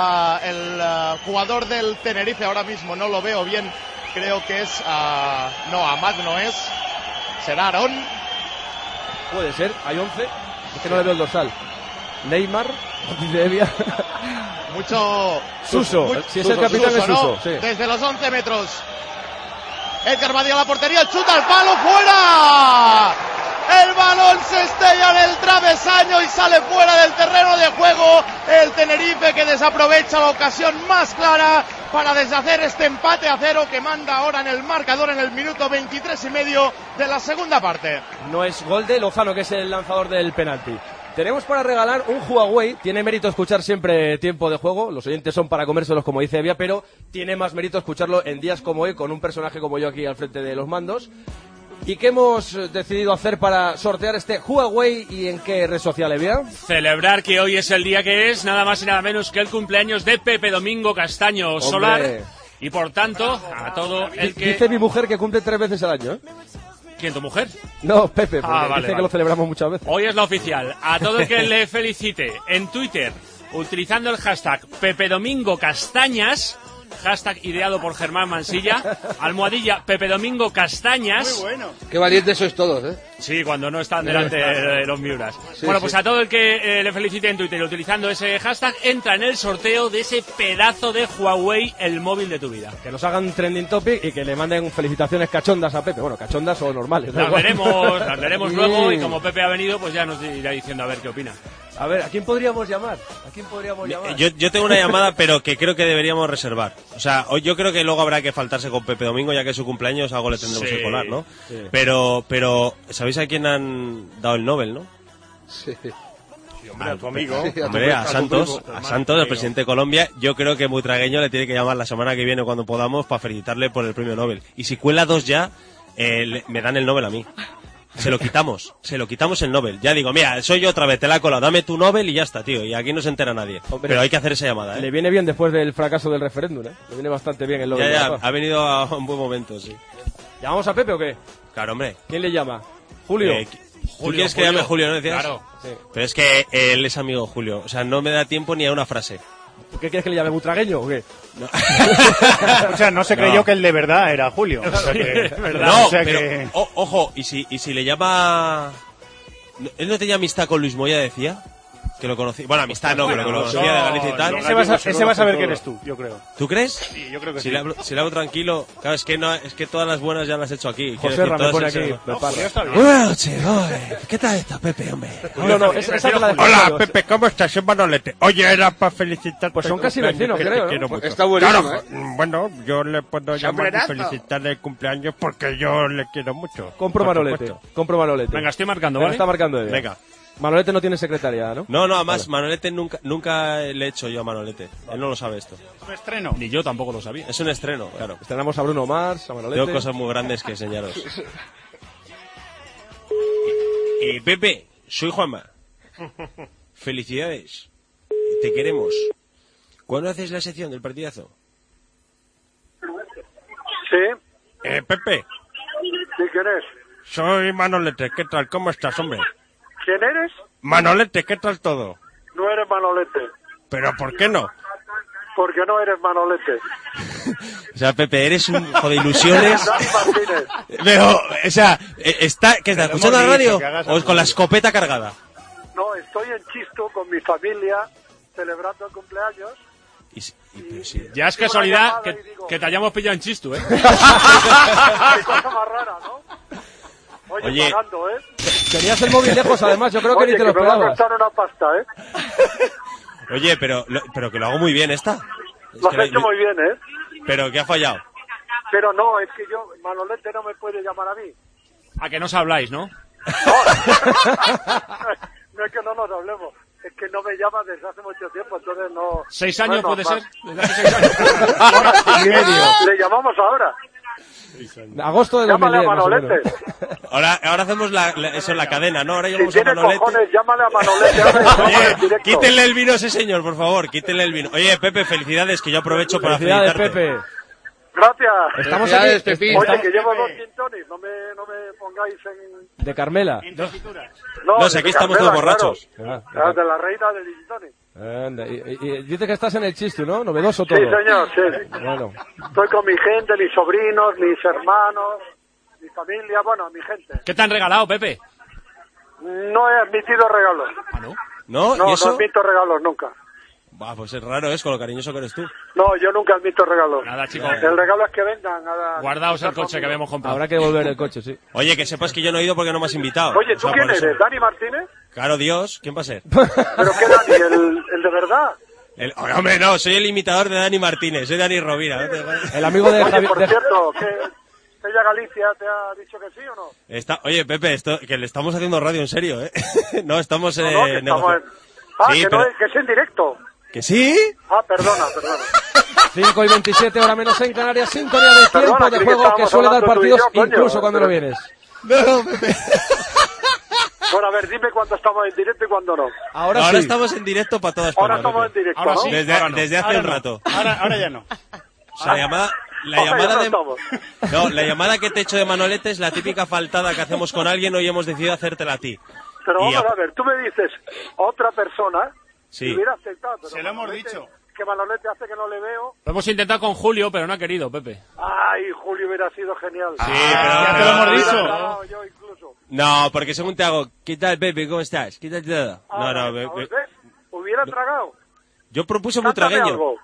el jugador del Tenerife, ahora mismo no lo veo bien, creo que es no, Amad no es, será Aarón. Puede ser, hay 11, es que no le veo el dorsal. Neymar, dice Evia. Mucho Suso, si es el capitán es Suso, ¿no? sí. Desde los 11 metros. Edgar Badía a la portería, chuta al palo, ¡fuera! El balón se estrella en el travesaño y sale fuera del terreno de juego. El Tenerife que desaprovecha la ocasión más clara para deshacer este empate a 0 que manda ahora en el marcador en el minuto 23 y medio de la segunda parte. No es gol de Lozano, que es el lanzador del penalti. Tenemos para regalar un Huawei. Tiene mérito escuchar siempre tiempo de juego. Los oyentes son para comérselos, como dice Evia, pero tiene más mérito escucharlo en días como hoy con un personaje como yo aquí al frente de los mandos. ¿Y qué hemos decidido hacer para sortear este Huawei y en qué red social, Evia? Celebrar que hoy es el día que es, nada más y nada menos que el cumpleaños de Pepe Domingo Castaño Solar. Y por tanto, a todo el que... Dice mi mujer que cumple 3 veces al año, ¿eh? ¿Quién, tu mujer? No, Pepe, porque vale, dice que lo celebramos muchas veces. Hoy es la oficial. A todo el que le felicite en Twitter, utilizando el hashtag Pepe Domingo Castañas, hashtag ideado por Germán Mansilla, almohadilla Pepe Domingo Castañas. Muy bueno. Qué valientes sois todos, ¿eh? Sí, cuando no están delante de los Miuras. Sí, bueno, pues a todo el que le felicite en Twitter utilizando ese hashtag, entra en el sorteo de ese pedazo de Huawei, el móvil de tu vida. Que nos hagan trending topic y que le manden felicitaciones cachondas a Pepe. Bueno, cachondas o normales. Las veremos luego y como Pepe ha venido, pues ya nos irá diciendo a ver qué opina. A ver, ¿a quién podríamos llamar? Yo tengo una llamada, pero que creo que deberíamos reservar. O sea, yo creo que luego habrá que faltarse con Pepe Domingo, ya que es su cumpleaños, algo le tendremos que colar, ¿no? Sí. Pero, ¿sabéis a quién han dado el Nobel, no? Sí. Hombre, a tu amigo. Hombre, a Santos, el presidente de Colombia. Yo creo que Buitragueño le tiene que llamar la semana que viene cuando podamos para felicitarle por el premio Nobel. Y si cuela 2 ya, me dan el Nobel a mí. Se lo quitamos el Nobel. Ya digo, mira, soy yo otra vez, te la he colado, dame tu Nobel y ya está, tío. Y aquí no se entera nadie. Hombre, pero hay que hacer esa llamada, ¿eh? Le viene bien después del fracaso del referéndum, ¿eh? Le viene bastante bien el Nobel. Ya, ha venido a un buen momento, sí. ¿Llamamos a Pepe o qué? Claro, hombre. ¿Quién le llama? ¿Julio? ¿Tú quieres que llame a Julio, no decías? Claro. Sí. Pero es que él es amigo de Julio. O sea, no me da tiempo ni a una frase. ¿Qué quieres que le llame, Buitragueño o qué? No. O sea, no se creyó que el de verdad era Julio. O sea que, no, pero, ojo, y si le llama... ¿Él no tenía amistad con Luis Moya, decía? que lo conocí. Bueno, amistad no, pero que lo conocía de Galicia y tal. Ese va a saber que eres tú, yo creo. ¿Tú crees? Sí, yo creo que si sí. Si le hablo tranquilo, claro, es que todas las buenas ya las he hecho aquí. José me pone aquí. Buenas noches, ¿qué tal está, Pepe, hombre? No, esa es la de Hola, Pepe, ¿cómo estás? Soy Manolete. Oye, era para felicitarte. Pues son casi vecinos, creo, ¿no? Está buenísimo, Bueno, yo le puedo llamar y felicitarle el cumpleaños porque yo le quiero mucho. Compro Manolete. Venga, estoy marcando, ¿vale? Está marcando ella. Venga. Manolete no tiene secretaria, ¿no? No, además, Manolete nunca le he hecho yo a Manolete. Él no lo sabe esto. Es un estreno. Ni yo tampoco lo sabía. Es un estreno, claro. Estrenamos a Bruno Mars, a Manolete. Tengo cosas muy grandes que enseñaros. Pepe, soy Juanma. Felicidades. Te queremos. ¿Cuándo haces la sección del partidazo? Sí. Pepe. ¿Sí, quién es? Soy Manolete. ¿Qué tal? ¿Cómo estás, hombre? ¿Quién eres? Manolete, ¿qué tal todo? No eres Manolete. ¿Pero por qué no? Porque no eres Manolete. O sea, Pepe, eres un hijo de ilusiones. Dani Martínez. Pero, o sea, ¿qué está escuchando la radio o con la escopeta cargada? No, estoy en Chisto con mi familia celebrando el cumpleaños. Ya es casualidad que te hayamos pillado en Chistu, ¿eh? Qué cosa más rara, ¿no? Oye, pagando, ¿eh? Tenías el móvil lejos, además, yo creo que ni te lo esperabas. Me va a costar una pasta, ¿eh? Oye, pero que lo hago muy bien, ¿esta? Lo has hecho muy bien, ¿eh? Pero que ha fallado. Pero no, es que Manolete no me puede llamar a mí. A que no os habláis, ¿no? No es que no nos hablemos, es que no me llama desde hace mucho tiempo, entonces no... 6 años no, puede más. ser. Desde hace 6 años. Le llamamos ahora. Agosto de Llámale 2010, a Manolete. Ahora hacemos eso en la cadena, ¿no? Ahora Si llamamos a tiene Manolete. cojones, llámale a Manolete ahora y llámale en Oye, directo. quítenle el vino a ese señor, por favor, quítenle el vino. Oye, Pepe, felicidades, que yo aprovecho para Felicidades, felicitarte. Pepe. Gracias. Estamos aquí. Oye, que llevo 2 gin tonics, no me pongáis en... De Carmela. No, si aquí de estamos Carmela, todos borrachos. Claro, de la reina del gin tonic. Anda, y dice que estás en el chiste, ¿no? Novedoso todo. Sí, señor, sí. Bueno. Estoy con mi gente, mis sobrinos, mis hermanos, mi familia, bueno, mi gente. ¿Qué te han regalado, Pepe? No he admitido regalos. ¿No? No, ¿Y eso? no admito regalos nunca. Bah, pues es raro, con lo cariñoso que eres tú. No, yo nunca admito regalos. Nada, chicos. El regalo es que vengan a... Guardaos el coche que habíamos comprado. Habrá que devolver el coche, sí. Oye, que sepas que yo no he ido porque no me has invitado. Oye, O ¿tú sea, quién por eso. eres? ¿Dani Martínez? Claro, Dios, ¿quién va a ser? ¿Pero qué Dani? ¿El de verdad? Hombre, no, soy el imitador de Dani Martínez, soy Dani Rovira. ¿No te... El amigo de Oye, Javier. por cierto, ¿que ella Galicia te ha dicho que sí o no? Oye, Pepe, que le estamos haciendo radio en serio, ¿eh? No, estamos... No, que estamos Sí, que, pero- no es, que es en directo. ¿Que sí? Ah, perdona. 5 y 27, hora menos en Canarias. Sintonía de tiempo Perdona, de que juego que estábamos suele dar hablando tú y partidos yo, coño. incluso cuando no vienes. No, Pepe. Bueno, a ver, dime cuándo estamos en directo y cuándo no. Ahora sí. estamos en directo para toda España. Ahora estamos en Pepe. directo, Ahora ¿no? sí. Desde hace Ahora un no. rato. Ahora ya no. O sea, la llamada Ahora ya no de... estamos. No, la llamada que te he hecho de Manolete es la típica faltada que hacemos con alguien, hoy hemos decidido hacértela a ti. Pero Y vamos a ver, tú me dices otra persona Sí. y hubiera aceptado. Pero Se lo hemos Manolete, dicho. Que Manolete hace que no le veo. Lo hemos intentado con Julio, pero no ha querido, Pepe. Ay, Julio hubiera sido genial. Sí, ya te lo hemos Hubiera dicho. grabado yo incluso. No, porque según te hago, ¿qué tal, Pepe? ¿Cómo estás? ¿Qué tal todo? No, ¿ves? Hubiera tragado. yo propuse muy Cántame tragueño. algo.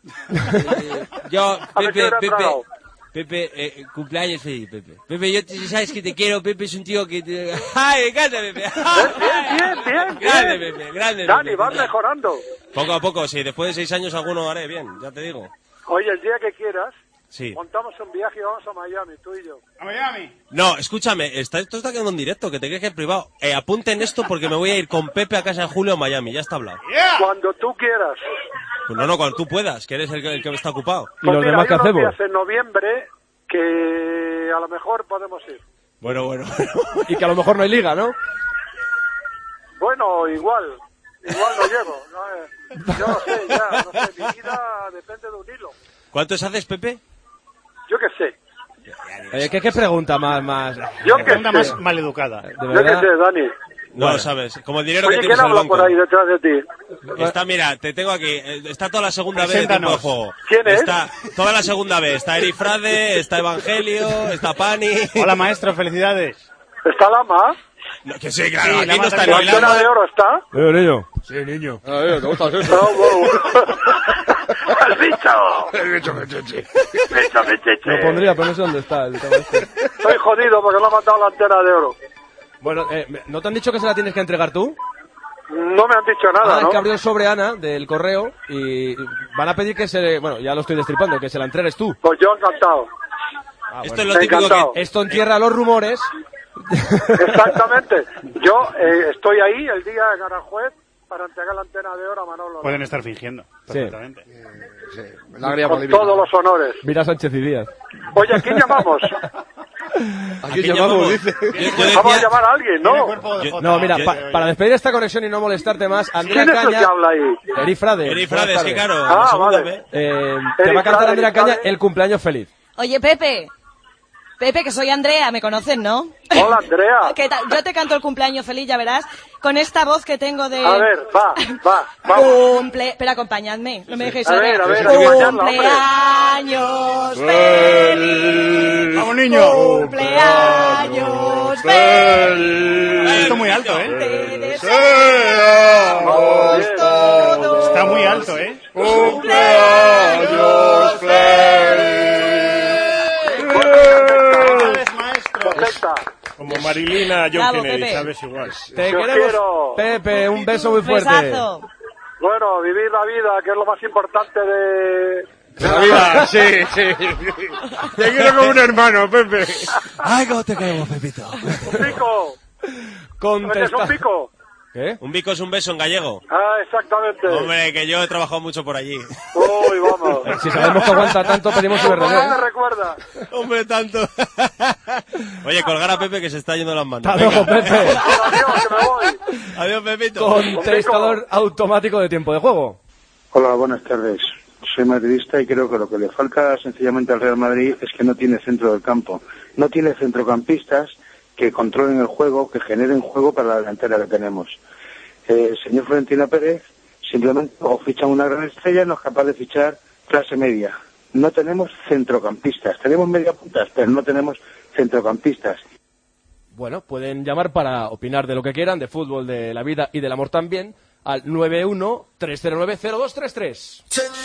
Yo, A ver si hubiera tragado. Pepe, cumpleaños feliz, Pepe. Pepe, yo sabes que te quiero, Pepe es un tío que te... ¡Ay, me encanta, Pepe! Bien. Grande, Pepe, grande, Dani, Pepe. vas mejorando. Poco a poco, sí, después de 6 años alguno haré bien, ya te digo. Oye, el día que quieras, Sí. montamos un viaje y vamos a Miami, tú y yo. ¿A Miami? No, escúchame, esto está quedando en directo, que te quejes en privado. Apunten esto porque me voy a ir con Pepe a casa de Julio a Miami, ya está hablado. Cuando tú quieras. Pues no, cuando tú puedas, que eres el que está ocupado. ¿Y los Pues mira, demás qué hay unos hacemos? días en noviembre que a lo mejor podemos ir. Bueno. Y que a lo mejor no hay liga, ¿no? Bueno, igual no llego. Yo no sé, mi vida depende de un hilo. ¿Cuántos haces, Pepe? Yo qué sé. Oye, ¿qué pregunta más? Yo qué Pregunta sé. más maleducada. De Yo qué verdad. sé, Dani. No lo sabes. Como el dinero Oye, que ¿quién tienes en el habla banco. por ahí detrás de ti? Está, mira, te tengo aquí. Está toda la segunda vez de tiempo de Preséntanos. juego. ¿Quién es? Está toda la segunda vez. Está Eri Frade, está Evangelio, está Pani. Hola, maestro, felicidades. ¿Está Lama? No, que sí, claro, Sí, aquí no está ¿La ni antena de oro está? Niño. Sí, niño. ¿Te gusta eso? No, ¡Has dicho! El bicho mecheche. ¡Bicho mecheche! Lo pondría, pero no sé dónde está el tema este. Estoy jodido porque no me han dado la antena de oro. Bueno, ¿no te han dicho que se la tienes que entregar tú? No me han dicho nada, Es ¿no? que abrió el sobre Ana del correo y van a pedir que se... Bueno, ya lo estoy destripando, que se la entregues tú. Pues yo encantado. Esto es lo típico Encantado. que... Esto entierra los rumores. Exactamente. Yo estoy ahí el día de Aranjuez para entregar la antena de oro a Manolo. Pueden estar fingiendo, perfectamente. Con todos los honores. Mira Sánchez y Díaz. Oye, ¿a quién llamamos? ¿A quién llamamos? Dice. Vamos a llamar a alguien, ¿no? No, mira, para despedir esta conexión y no molestarte más, Andrea ¿Quién es el Caña... que habla ahí? Eri Frade. Eri Frade, es que claro, Ah, la segunda vale. vez. Te Eri va a cantar Frade, Andrea Eri Caña Frade. el cumpleaños feliz. Oye, Pepe. Pepe, que soy Andrea, me conocen, ¿no? Hola, Andrea. ¿Qué tal? Yo te canto el cumpleaños feliz, ya verás, con esta voz que tengo de... A ver, va. Pero acompañadme, no me dejéis A ver, Cumpleaños feliz. ¡Vamos, niño! Cumpleaños feliz. Esto muy alto, ¿eh? Te deseamos todos. Está muy alto, ¿eh? Cumpleaños feliz. Perfecta. Como Marilina John Bravo, Kennedy, Pepe. ¿sabes? Igual. Te Yo queremos, quiero. Pepe, un beso muy fuerte. Besazo. Bueno, vivir la vida, que es lo más importante de... De la vida, sí. Te quiero como un hermano, Pepe. Ay, cómo te queremos, Pepito. Un pico. ¿Metes Contesta. un pico? ¿Qué? Un bico es un beso en gallego. Ah, exactamente. Hombre, que yo he trabajado mucho por allí. Uy, vamos. Si sabemos que aguanta tanto, pedimos su ¿Cómo me verdad. recuerda? Hombre, tanto. Oye, colgar a Pepe que se está yendo las manos. Hasta luego, Venga. Pepe. Adiós, que me voy. Adiós, Pepito. Contestador automático de tiempo de juego. Hola, buenas tardes. Soy madridista y creo que lo que le falta sencillamente al Real Madrid es que no tiene centro del campo. No tiene centrocampistas que controlen el juego, que generen juego para la delantera que tenemos. Señor Florentino Pérez, simplemente o fichan una gran estrella, no es capaz de fichar clase media. No tenemos centrocampistas. Tenemos mediapuntas, pero no tenemos centrocampistas. Bueno, pueden llamar para opinar de lo que quieran, de fútbol, de la vida y del amor también, al 91-309-0233.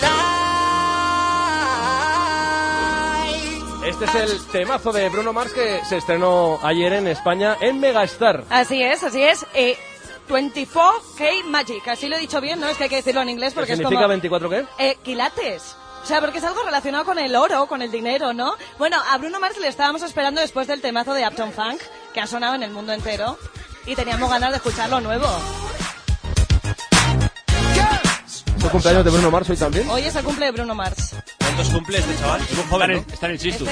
Este es el temazo de Bruno Mars que se estrenó ayer en España en Megastar. Así es, así es. 24K Magic, así lo he dicho bien, ¿no? Es que hay que decirlo en inglés ¿Qué porque es significa como... 24 qué? Quilates. O sea, porque es algo relacionado con el oro, con el dinero, ¿no? Bueno, a Bruno Mars le estábamos esperando después del temazo de Uptown Funk, que ha sonado en el mundo entero, y teníamos ganas de escucharlo nuevo. ¿Es el cumpleaños de Bruno Mars hoy también? Hoy es el cumple de Bruno Mars. ¿Cuántos cumple este chaval? Es un joven, ¿no? Está en el chistu.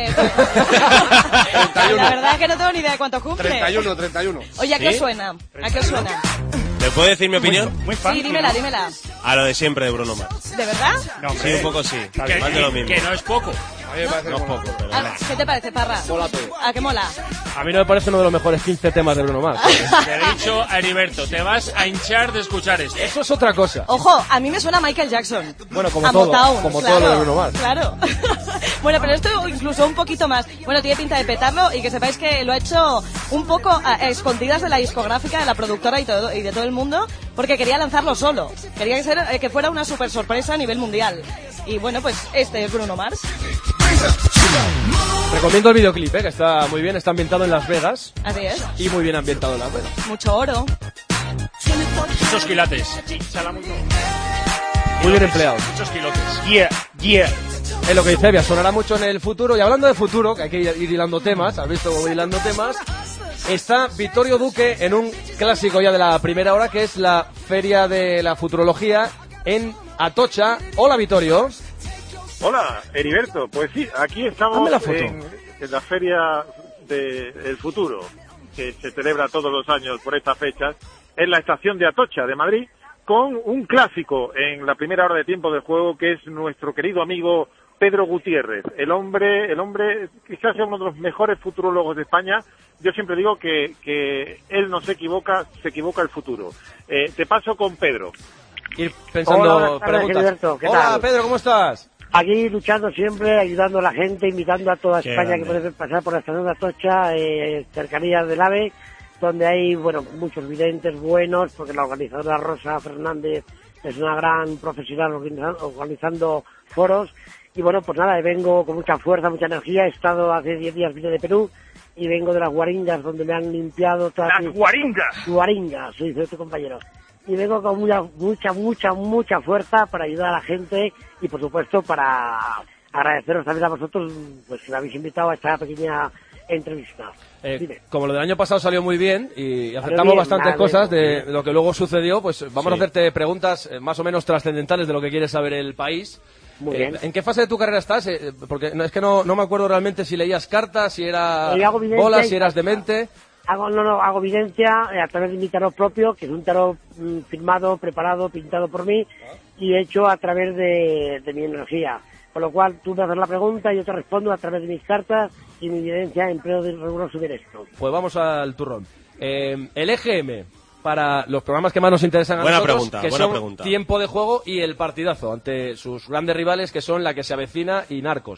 La verdad es que no tengo ni idea de cuánto cumple. 31. Oye, ¿a qué ¿Sí? os suena? ¿A qué os suena? ¿Te puedo decir mi opinión? Muy Sí, fácil. dímela, dímela. A lo de siempre de Bruno Mars. ¿De verdad? No, Sí, hombre. un poco sí. Que, Más de lo mismo. que no es poco. A mí me parece No es como- poco, pero... Ah, ¿qué te parece, Parra? Mola todo. ¿A qué mola? A mí no me parece uno de los mejores 15 temas de Bruno Mars. Te he dicho a Heriberto, te vas a hinchar de escuchar esto. Eso es otra cosa. Ojo, a mí me suena Michael Jackson. Bueno, como A todo, Motown, como claro, todo lo de Bruno Mars. Claro. Bueno, pero esto incluso un poquito más. Bueno, tiene pinta de petarlo y que sepáis que lo ha hecho un poco a escondidas de la discográfica, de la productora y de todo el mundo, porque quería lanzarlo solo. Quería que fuera una super sorpresa a nivel mundial. Y bueno, pues este es Bruno Mars. Recomiendo el videoclip, que está muy bien, está ambientado en Las Vegas Así es. y muy bien ambientado en Las Vegas. Mucho oro. Muchos quilates. Muy bien empleado. Muchos kilotes. Yeah. Es lo que dice Evia, sonará mucho en el futuro. Y hablando de futuro, que hay que ir hilando temas, ¿has visto cómo voy hilando temas? Está Vittorio Duque en un clásico ya de la primera hora, que es la Feria de la Futurología en Atocha. Hola, Vittorio. Hola, Heriberto. Pues sí, aquí estamos Hazme la foto. en la Feria del Futuro, que se celebra todos los años por estas fechas, en la estación de Atocha, de Madrid, con un clásico en la primera hora de tiempo del juego, que es nuestro querido amigo Pedro Gutiérrez, el hombre quizás sea uno de los mejores futurólogos de España. Yo siempre digo que él no se equivoca el futuro. Te paso con Pedro. Ir pensando Hola, buenas tardes, preguntas. Gilberto, ¿qué Hola, tal? Pedro, ¿cómo estás? Aquí luchando siempre, ayudando a la gente, invitando a toda Qué España grande. que puede pasar por la estación de Atocha, cercanías del AVE, donde hay, bueno, muchos videntes buenos, porque la organizadora Rosa Fernández es una gran profesional organizando foros. Y bueno, pues nada, vengo con mucha fuerza, mucha energía. He estado hace 10 días, vine de Perú, y vengo de las Guaringas, donde me han limpiado todas ¡Las Guaringas! Guaringas, sí, soy tu compañero. Y vengo con mucha fuerza para ayudar a la gente y, por supuesto, para agradeceros también a vosotros, pues, que me habéis invitado a esta pequeña entrevista. Como lo del año pasado salió muy bien y aceptamos bastantes cosas de lo que luego sucedió, pues vamos a hacerte preguntas más o menos trascendentales de lo que quiere saber el país. Muy bien. ¿En qué fase de tu carrera estás? Porque es que no me acuerdo realmente si leías cartas, si era hago bolas, si eras demente. Hago videncia a través de mi tarot propio, que es un tarot firmado, preparado, pintado por mí y hecho a través de mi energía. Con lo cual tú me haces la pregunta y yo te respondo a través de mis cartas y mi evidencia en pleno de riguroso directo. Pues vamos al turrón. El EGM, para los programas que más nos interesan a nosotros, que son Tiempo de Juego y El Partidazo, ante sus grandes rivales que son La que se avecina y Narcos.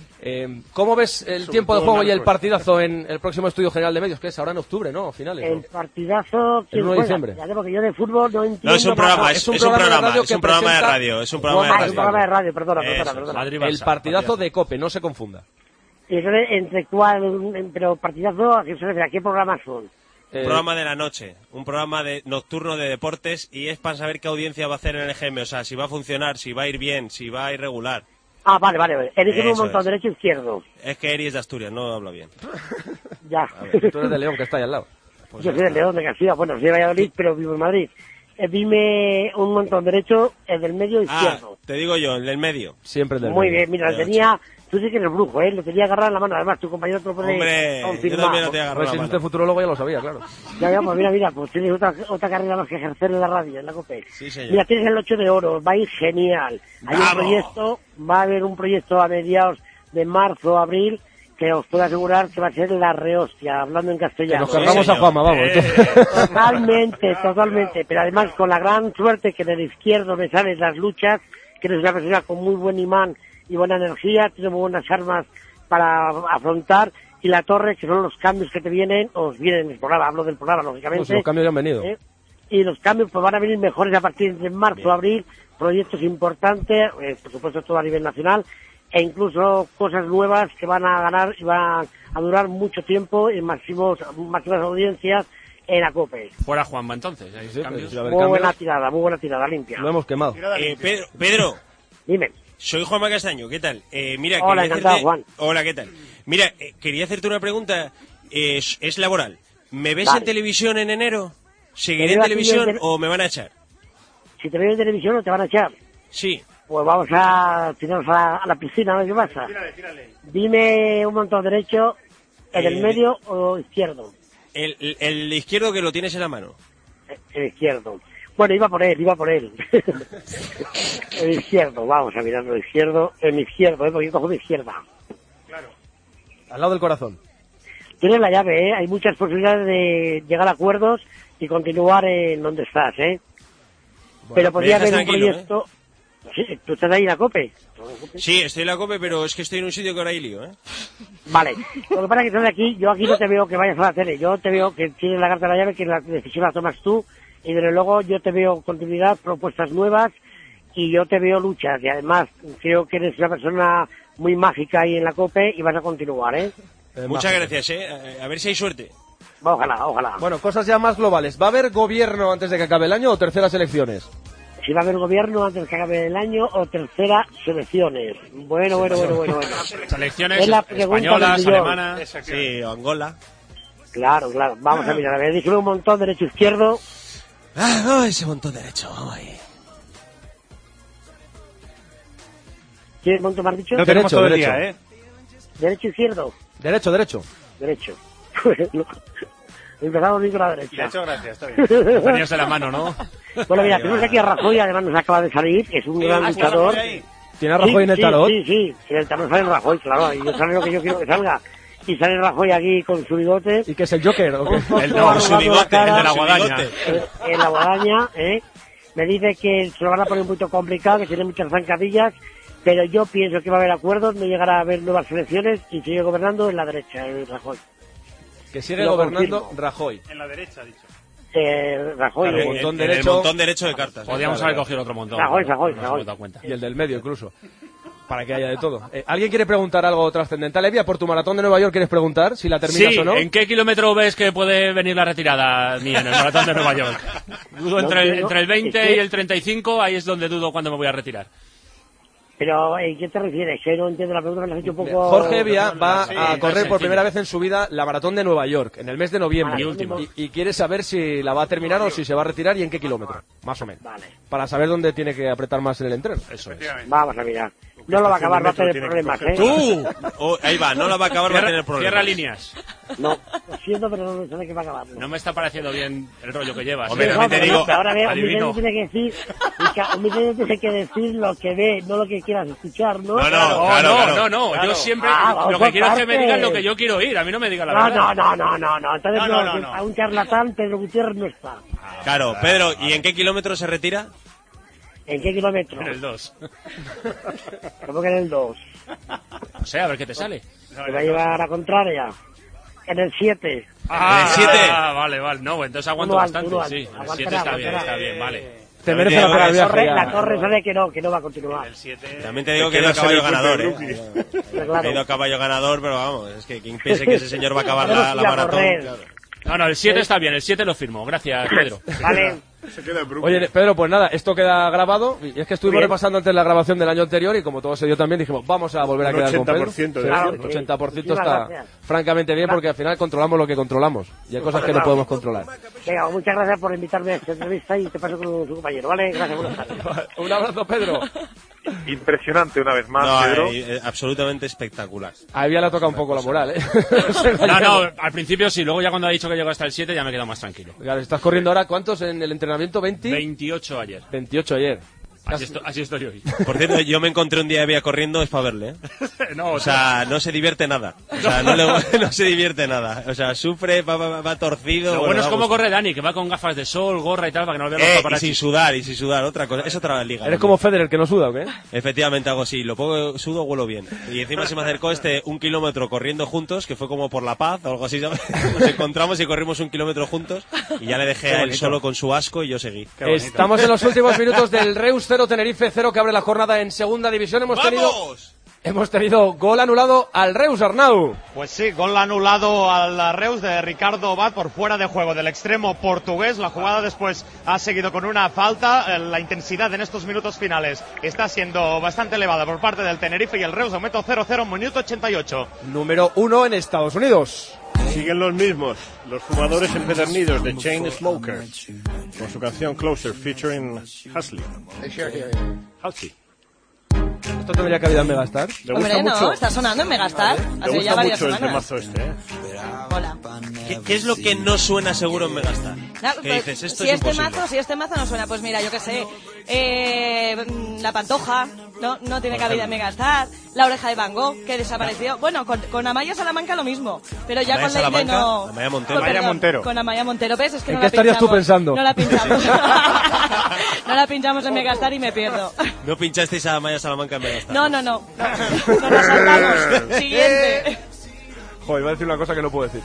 ¿Cómo ves el Tiempo de Juego y El Partidazo en el próximo Estudio General de Medios, que es ahora en octubre, ¿no? Finales. El Partidazo, el 1 de diciembre. Ya porque yo de fútbol no entiendo. No, es un programa, es un programa de radio. Es un programa de radio, perdona. El Partidazo de COPE, no se confunda. Y entonces, entre cuál, pero Partidazo, ¿a qué se refiere? ¿A qué programas son? Un programa de la noche, un programa nocturno de deportes, y es para saber qué audiencia va a hacer en el EGM, o sea, si va a funcionar, si va a ir bien, si va a ir regular. Ah, vale. Elige un montón, derecho e izquierdo. Es que Eri es de Asturias, no habla bien. Ya. A ver, tú eres de León, que está ahí al lado. Pues yo soy de León, de Castilla. Bueno, soy de Valladolid, pero vivo en Madrid. Dime un montón derecho, el del medio izquierdo. Te digo yo, el del medio. Siempre el del Muy medio. Bien, mira, tenía... Tú sí que eres brujo, ¿eh? Lo tenía agarrado en la mano. Además, tu compañero te lo puede confirmar. Yo también lo tenía agarrado en la mano. Si futurólogo ya lo sabía, claro. Ya, pues mira, pues tienes otra carrera más que ejercer en la radio, en la COPE. Sí, señor. Mira, tienes el 8 de oro, va a ir genial. Va a haber un proyecto a mediados de marzo, abril, que os puedo asegurar que va a ser la rehostia, hablando en castellano. Que nos cargamos a Juanma, vamos. Totalmente. Pero además, con la gran suerte que del izquierdo me salen las luchas, que eres una persona con muy buen imán y buena energía, tiene muy buenas armas para afrontar, y la torre, que son los cambios que te vienen, os vienen en el programa, hablo del programa, lógicamente. Pues los cambios ya han venido. Y los cambios pues van a venir mejores a partir de marzo, abril, proyectos importantes, por supuesto todo a nivel nacional, e incluso cosas nuevas que van a ganar y van a durar mucho tiempo en máximas audiencias en la COPE. Fuera Juanma, entonces. Muy buena tirada, limpia. Lo hemos quemado. Pedro. Dime. Soy Juanma Castaño, ¿qué tal? Mira, hola, encantado, Juan. Hola, ¿qué tal? Mira, quería hacerte una pregunta, es laboral. ¿Me ves en televisión en enero? ¿Seguiré en televisión o me van a echar? Si te veo en televisión o te van a echar. Sí. Pues vamos a tirarnos a la piscina, a ver qué pasa. Tírale. Dime un montón derecho, ¿el medio o izquierdo? El izquierdo, que lo tienes en la mano. El izquierdo. Bueno, iba por él. El izquierdo, vamos a mirarlo, el izquierdo, porque yo cojo de izquierda. Claro. Al lado del corazón. Tienes la llave, hay muchas posibilidades de llegar a acuerdos y continuar en donde estás, Bueno, pero podría haber un proyecto... Sí, ¿tú estás ahí en la COPE? Sí, estoy en la COPE, pero es que estoy en un sitio que ahora hay lío, Vale, lo que pasa es que estás aquí, yo aquí no te veo que vayas a la tele, yo te veo que tienes la carta de la llave, que la decisión la tomas tú, y desde luego yo te veo continuidad, propuestas nuevas, y yo te veo luchas, y además creo que eres una persona muy mágica ahí en la COPE y vas a continuar, Muchas gracias, a ver si hay suerte. Ojalá. Bueno, cosas ya más globales. ¿Va a haber gobierno antes de que acabe el año o terceras elecciones? Si va a haber gobierno antes de que acabe el año o terceras selecciones. Bueno. Selecciones españolas, alemanas. Sí, o Angola. Claro. Vamos a mirar. A ver, dígame un montón derecho-izquierdo. Ese montón derecho. ¿Qué montón me has dicho? No tenemos todo el día, ¿Derecho-izquierdo? Derecho. Empezamos bien con la derecha. Muchas gracias, está bien. Tenías en la mano, ¿no? Bueno, mira, tenemos aquí a Rajoy, además nos acaba de salir, que es un gran luchador. ¿Tiene a Rajoy en el tarot? Sí, en el tarot sale Rajoy, claro, y yo sale lo que yo quiero que salga. Y sale Rajoy aquí con su bigote. ¿Y qué es el Joker? ¿O qué? Su bigote, el de la guadaña. En la guadaña, Me dice que se lo van a poner un poquito complicado, que tiene muchas zancadillas, pero yo pienso que va a haber acuerdos, no llegará a haber nuevas elecciones y sigue gobernando en la derecha, el Rajoy. Que sigue Lo gobernando confirmo. Rajoy. En la derecha, ha dicho. Rajoy. Claro, En el montón derecho de cartas. Podríamos haber cogido otro montón. Rajoy. No nos hemos dado cuenta. Y el del medio incluso. Para que haya de todo. ¿Alguien quiere preguntar algo trascendental? Evia, por tu maratón de Nueva York, ¿quieres preguntar si la terminas Sí, o no? ¿en qué kilómetro ves que puede venir la retirada mía en el maratón de Nueva York? Dudo entre el 20 y el 35, ahí es donde dudo cuándo me voy a retirar. Pero, ¿en qué te refieres? Que no entiendo la pregunta, me la has hecho un poco... Jorge Evia va Sí, a correr por sencillo. primera vez en su vida la maratón de Nueva York, en el mes de noviembre. Mi última. Y quiere saber si la va a terminar o si se va a retirar y en qué kilómetro, más o menos. Vale. Para saber dónde tiene que apretar más en el entreno. Eso es. Vamos a mirar. No lo va a acabar, va a tener problemas, ¿eh? ¡Tú! Oh, ahí va, no la va a acabar, va a tener problemas. Cierra líneas. No, lo siento, pero no sé de qué va a acabar. No me está pareciendo bien el rollo que llevas. Hombre, ¿eh? también te digo, Ahora veo, un adivino. milenio tiene que decir, un milenio tiene que decir lo que ve, no lo que quieras escuchar, ¿no? No, No, Claro. yo siempre Vamos lo que por quiero es que me partes. digan lo que yo quiero oír, a mí no me digan la verdad. No. Entonces No. a un charlatán Pedro Gutiérrez no está. Claro, Pedro, ¿y en qué kilómetro se retira? ¿En qué kilómetro? En el 2. ¿Cómo que en el 2? O sea, a ver qué te sale. ¿Te va a llevar a la contraria? En el 7. Ah, ¿En el 7? Vale. No, entonces aguanto Uno alto, bastante. uno alto. Sí, el Aguantará, 7 está bien, aguantará. vale. Te merece la pena el viaje. La torre sabe que no va a continuar. También te digo que he ido a caballo ganador, ¿eh? Claro. He ido a caballo ganador, pero vamos, es que quien piense que ese señor va a acabar la maratón... Claro. No, el 7 está bien, el 7 lo firmo. Gracias, Pedro. Vale. Oye, Pedro, pues nada, esto queda grabado. Y es que estuvimos Bien. repasando antes la grabación del año anterior y como todo se dio también, dijimos, vamos a volver a Un quedar con Pedro. 80% de Claro, El sí. 80% Muchísimas está gracias. francamente bien porque al final controlamos lo que controlamos. Y hay cosas que no podemos controlar. Venga, muchas gracias por invitarme a esta entrevista y te paso con su compañero, ¿vale? Gracias, buenas tardes. Un abrazo, Pedro. Impresionante una vez más, No, Pedro. absolutamente espectacular. A Evia le ha tocado un poco la moral, ¿eh? No, al principio sí, luego ya cuando ha dicho que llegó hasta el 7 ya me he quedado más tranquilo. Claro, estás corriendo ahora, ¿cuántos en el entrenamiento? ¿20? 28 ayer. 28 ayer. Así estoy hoy. Por cierto, yo me encontré un día Evia corriendo, es para verle, ¿eh? No, O sea, no se divierte nada. O sea, no se divierte nada. O sea, sufre, va torcido. lo bueno es como vamos. corre Dani, que va con gafas de sol, gorra y tal, para que no lo vean los Y paparazzi. sin sudar, otra cosa. Es otra liga. ¿Eres como Federer, que no suda o qué? Efectivamente, hago así. Lo poco sudo, huelo bien. Y encima se me acercó 1 kilómetro corriendo juntos, que fue como por La Paz o algo así, ¿sabes? Nos encontramos y corrimos 1 kilómetro juntos. Y ya le dejé a él solo con su asco y yo seguí. Estamos en los últimos minutos del Reus 0, Tenerife 0, que abre la jornada en segunda división. Hemos tenido gol anulado al Reus, Arnau. Pues sí, gol anulado al Reus de Ricardo Bat por fuera de juego del extremo portugués. La jugada después ha seguido con una falta. La intensidad en estos minutos finales está siendo bastante elevada por parte del Tenerife y el Reus de momento 0-0 en minuto 88. Número 1 en Estados Unidos. Siguen los mismos, los fumadores empedernidos de Chainsmokers, con su canción Closer, featuring Halsey. Halsey. ¿Esto tendría cabida en Megastar? Le Hombre, gusta no, mucho, está sonando en Megastar. le Hace ya gusta varias mucho el semanas. temazo este, ¿eh? Hola. ¿Qué es lo que no suena seguro en Megastar? Claro, ¿Qué pues, dices? Esto si es este imposible. mazo no suena, pues mira, yo qué sé. La Pantoja no tiene cabida en Megastar. La Oreja de Van Gogh, que desapareció. Bueno, con Amaya Salamanca lo mismo. Pero ya Amaya con Leire Salamanca, no. Amaya Montero. Perdón, Amaya Montero. Con Amaya Montero, ¿ves? Es que ¿En no qué la estarías tú pinchamos. pensando? No la pinchamos. No la pinchamos en Megastar y me pierdo. No pinchasteis a Maya Salamanca en Megastar. No nos saltamos. Siguiente. Joder, iba a decir una cosa que no puedo decir.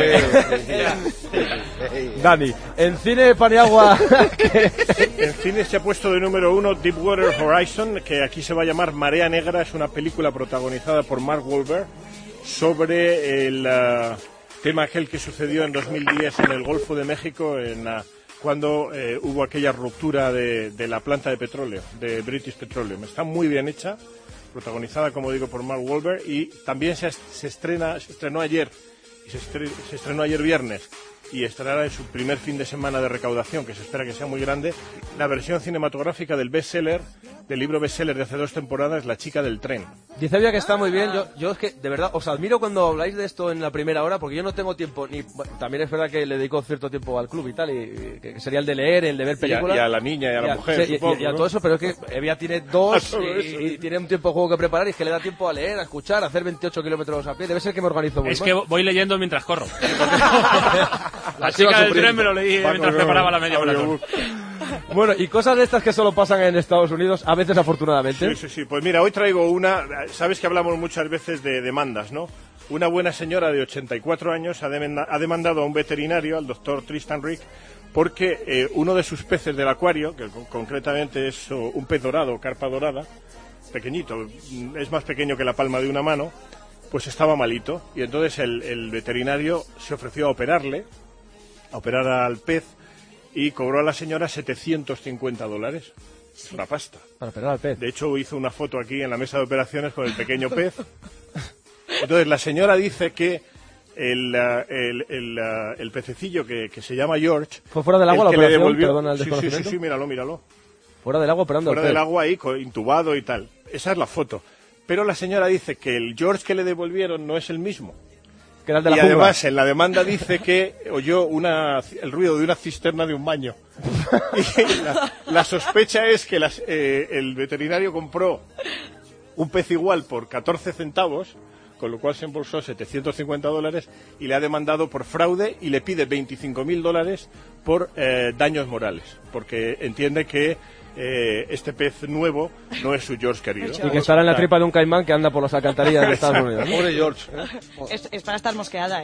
Dani, en cine Paniagua. En cine se ha puesto de número 1 Deepwater Horizon, que aquí se va a llamar Marea Negra. Es una película protagonizada por Mark Wahlberg sobre el tema aquel que sucedió en 2010 en el Golfo de México, cuando hubo aquella ruptura de la planta de petróleo, de British Petroleum. Está muy bien hecha, protagonizada, como digo, por Mark Wahlberg, y también se estrenó ayer, y se estrenó ayer viernes, y estará en su primer fin de semana de recaudación, que se espera que sea muy grande, la versión cinematográfica del libro bestseller de hace 2 temporadas, La chica del tren. Dice Evia que está muy bien. Yo es que, de verdad, os admiro cuando habláis de esto en la primera hora, porque yo no tengo tiempo, bueno, también es verdad que le dedico cierto tiempo al club y tal, y que sería el de leer, el de ver películas. Y a la niña y a la mujer, sí, supongo, y a ¿no? todo eso, pero es que Evia tiene 2 todo eso. y tiene un tiempo de juego que preparar, y es que le da tiempo a leer, a escuchar, a hacer 28 kilómetros a pie. Debe ser que me organizo muy Es mal. que voy leyendo mientras corro. La chica del tren me lo leí mientras preparaba la media maratón. Bueno, y cosas de estas que solo pasan en Estados Unidos, a veces afortunadamente. Sí. Pues mira, hoy traigo una. Sabes que hablamos muchas veces de demandas, ¿no? una buena señora de 84 años ha demandado a un veterinario, al doctor Tristan Rick, porque uno de sus peces del acuario, que concretamente es un pez dorado, carpa dorada, pequeñito, es más pequeño que la palma de una mano, pues estaba malito. Y entonces el veterinario se ofreció a operar al pez, y cobró a la señora $750. Es una pasta. Para operar al pez. De hecho, hizo una foto aquí en la mesa de operaciones con el pequeño pez. Entonces, la señora dice que el pececillo que se llama George... ¿Fue fuera del agua la operación? Perdona el desconocimiento. Sí, míralo. Fuera del agua operando al pez. Fuera del agua ahí, intubado y tal. Esa es la foto. Pero la señora dice que el George que le devolvieron no es el mismo. Que era el de la y jungla. además en la demanda dice que oyó el ruido de una cisterna de un baño. Y la sospecha es que el veterinario compró un pez igual por 14 centavos, con lo cual se embolsó $750, y le ha demandado por fraude y le pide $25.000 por daños morales, porque entiende que este pez nuevo no es su George querido. Y que estará en la tripa de un caimán que anda por las alcantarillas de Estados Unidos. Pobre George. Es para estar mosqueada,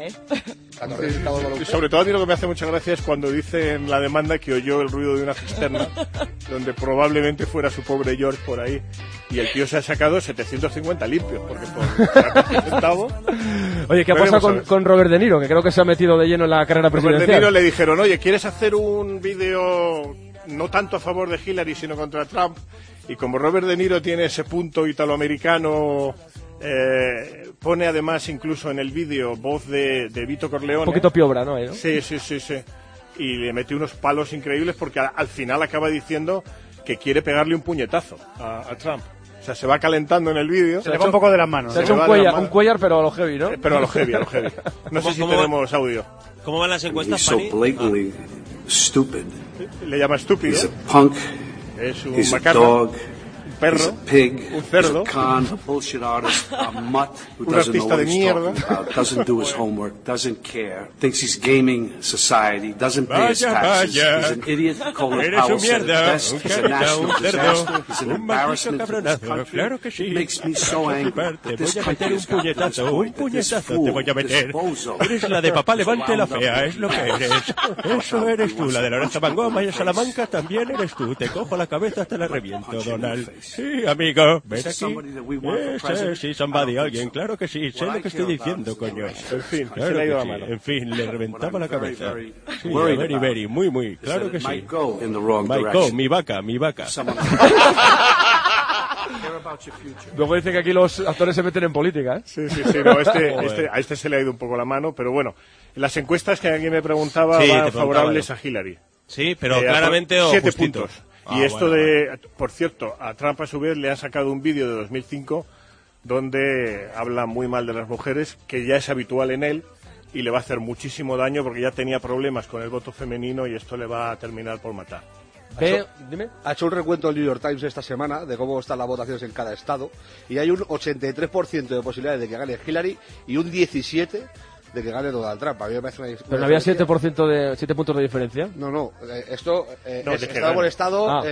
Y sobre todo a mí lo que me hace mucha gracia es cuando dice en la demanda que oyó el ruido de una cisterna, donde probablemente fuera su pobre George por ahí. Y el tío se ha sacado 750 limpios, porque por centavo... Oye, ¿qué ha pasado con Robert De Niro? Que creo que se ha metido de lleno en la carrera presidencial. Robert De Niro le dijeron, oye, ¿quieres hacer un vídeo no tanto a favor de Hillary, sino contra Trump? Y como Robert De Niro tiene ese punto italoamericano, pone además incluso en el vídeo voz de Vito Corleone. Un poquito piobra, ¿no? Sí. Y le mete unos palos increíbles porque al final acaba diciendo que quiere pegarle un puñetazo a Trump. O sea, se va calentando en el vídeo. Se le va un poco de las manos. Se ha hecho un cuellar, pero a lo heavy, ¿no? Pero a lo heavy. No sé si tenemos audio. ¿Cómo van las encuestas, Fanny? So blatantly stupid. Le llama estúpido. He's a punk. Es un He's macarra. a dog. Un perro. He's a pig. Un cerdo. He's a con, a bullshit artist, a mutt who Un doesn't know artista what de he's mierda. talking about, doesn't do his homework, doesn't care, thinks he's gaming society, doesn't pay his taxes. He's an idiot. Colin Eres Powell un said it mierda, best. un He's a carita, national un cerdo, disaster. He's an un maldito embarrassment to this cabronazo. country. Claro que sí. It makes me so angry Te that this voy a meter country un has gotten to this puñetazo, point that this te fool, voy a meter. this bozo, Eres la de papá levante la fea, es lo que eres. Eso eres tú, la de la oreja mangoma y el Salamanca también eres tú. Te cojo la cabeza hasta la reviento, Donald. Sí, amigo, ven aquí. Sí, somebody, alguien, claro que sí, sé lo que estoy diciendo, coño. En fin, claro se le ha ido que la sí. mano. En fin, le reventaba la cabeza. Sí, worried very, muy, claro que sí. might go in the wrong Might direction. go, mi vaca. Luego dice que aquí los actores se meten en política, ¿eh? Sí, no, a este se le ha ido un poco la mano, pero bueno, las encuestas que alguien me preguntaba van favorables a Hillary. Sí, pero claramente 7 puntos. Y esto por cierto, a Trump a su vez le han sacado un vídeo de 2005 donde habla muy mal de las mujeres, que ya es habitual en él, y le va a hacer muchísimo daño porque ya tenía problemas con el voto femenino y esto le va a terminar por matar. Ha hecho un recuento el New York Times esta semana de cómo están las votaciones en cada estado y hay un 83% de posibilidades de que gane Hillary y un 17% de que gane Donald Trump. A mí me parece una Pero no había 7 puntos de diferencia. No, esto No, es de que estado por gane. estado,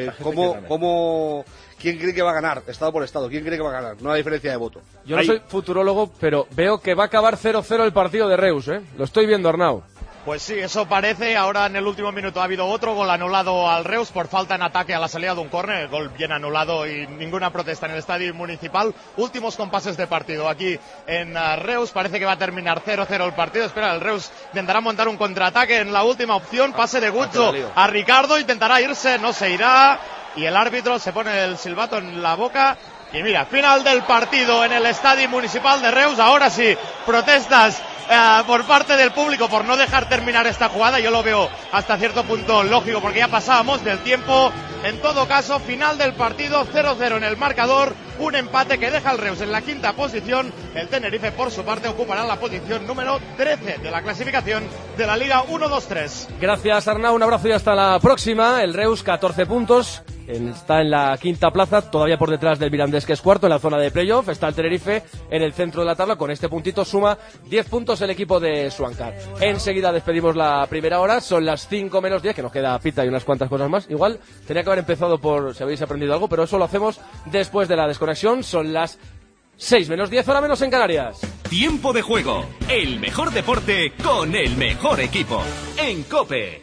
cómo quién cree que va a ganar, estado por estado, quién cree que va a ganar, no hay diferencia de voto. Yo no soy futurólogo, pero veo que va a acabar 0-0 el partido de Reus, ¿eh? Lo estoy viendo, Arnau. Pues sí, eso parece. Ahora en el último minuto ha habido otro gol anulado al Reus por falta en ataque a la salida de un córner. El gol bien anulado y ninguna protesta en el estadio municipal. Últimos compases de partido aquí en Reus. Parece que va a terminar 0-0 el partido. Espera, el Reus intentará montar un contraataque en la última opción. Pase de Guzzo a Ricardo. Intentará irse, no se irá. Y el árbitro se pone el silbato en la boca. Y mira, final del partido en el estadio municipal de Reus. Ahora sí, protestas por parte del público por no dejar terminar esta jugada. Yo lo veo hasta cierto punto lógico porque ya pasábamos del tiempo. En todo caso, final del partido, 0-0 en el marcador, un empate que deja al Reus en la quinta posición. El Tenerife, por su parte, ocupará la posición número 13 de la clasificación de la Liga 1-2-3. Gracias, Arnau, un abrazo y hasta la próxima. El Reus, 14 puntos. Está en la quinta plaza, todavía por detrás del Mirandés, que es cuarto en la zona de playoff. Está el Tenerife en el centro de la tabla. Con este puntito suma 10 puntos el equipo de Suancar. Enseguida despedimos la primera hora. Son las 5 menos 10, que nos queda pita y unas cuantas cosas más. Igual tenía que haber empezado por si habéis aprendido algo, pero eso lo hacemos después de la desconexión. Son las 6 menos 10, hora menos en Canarias. Tiempo de juego, el mejor deporte con el mejor equipo. En COPE.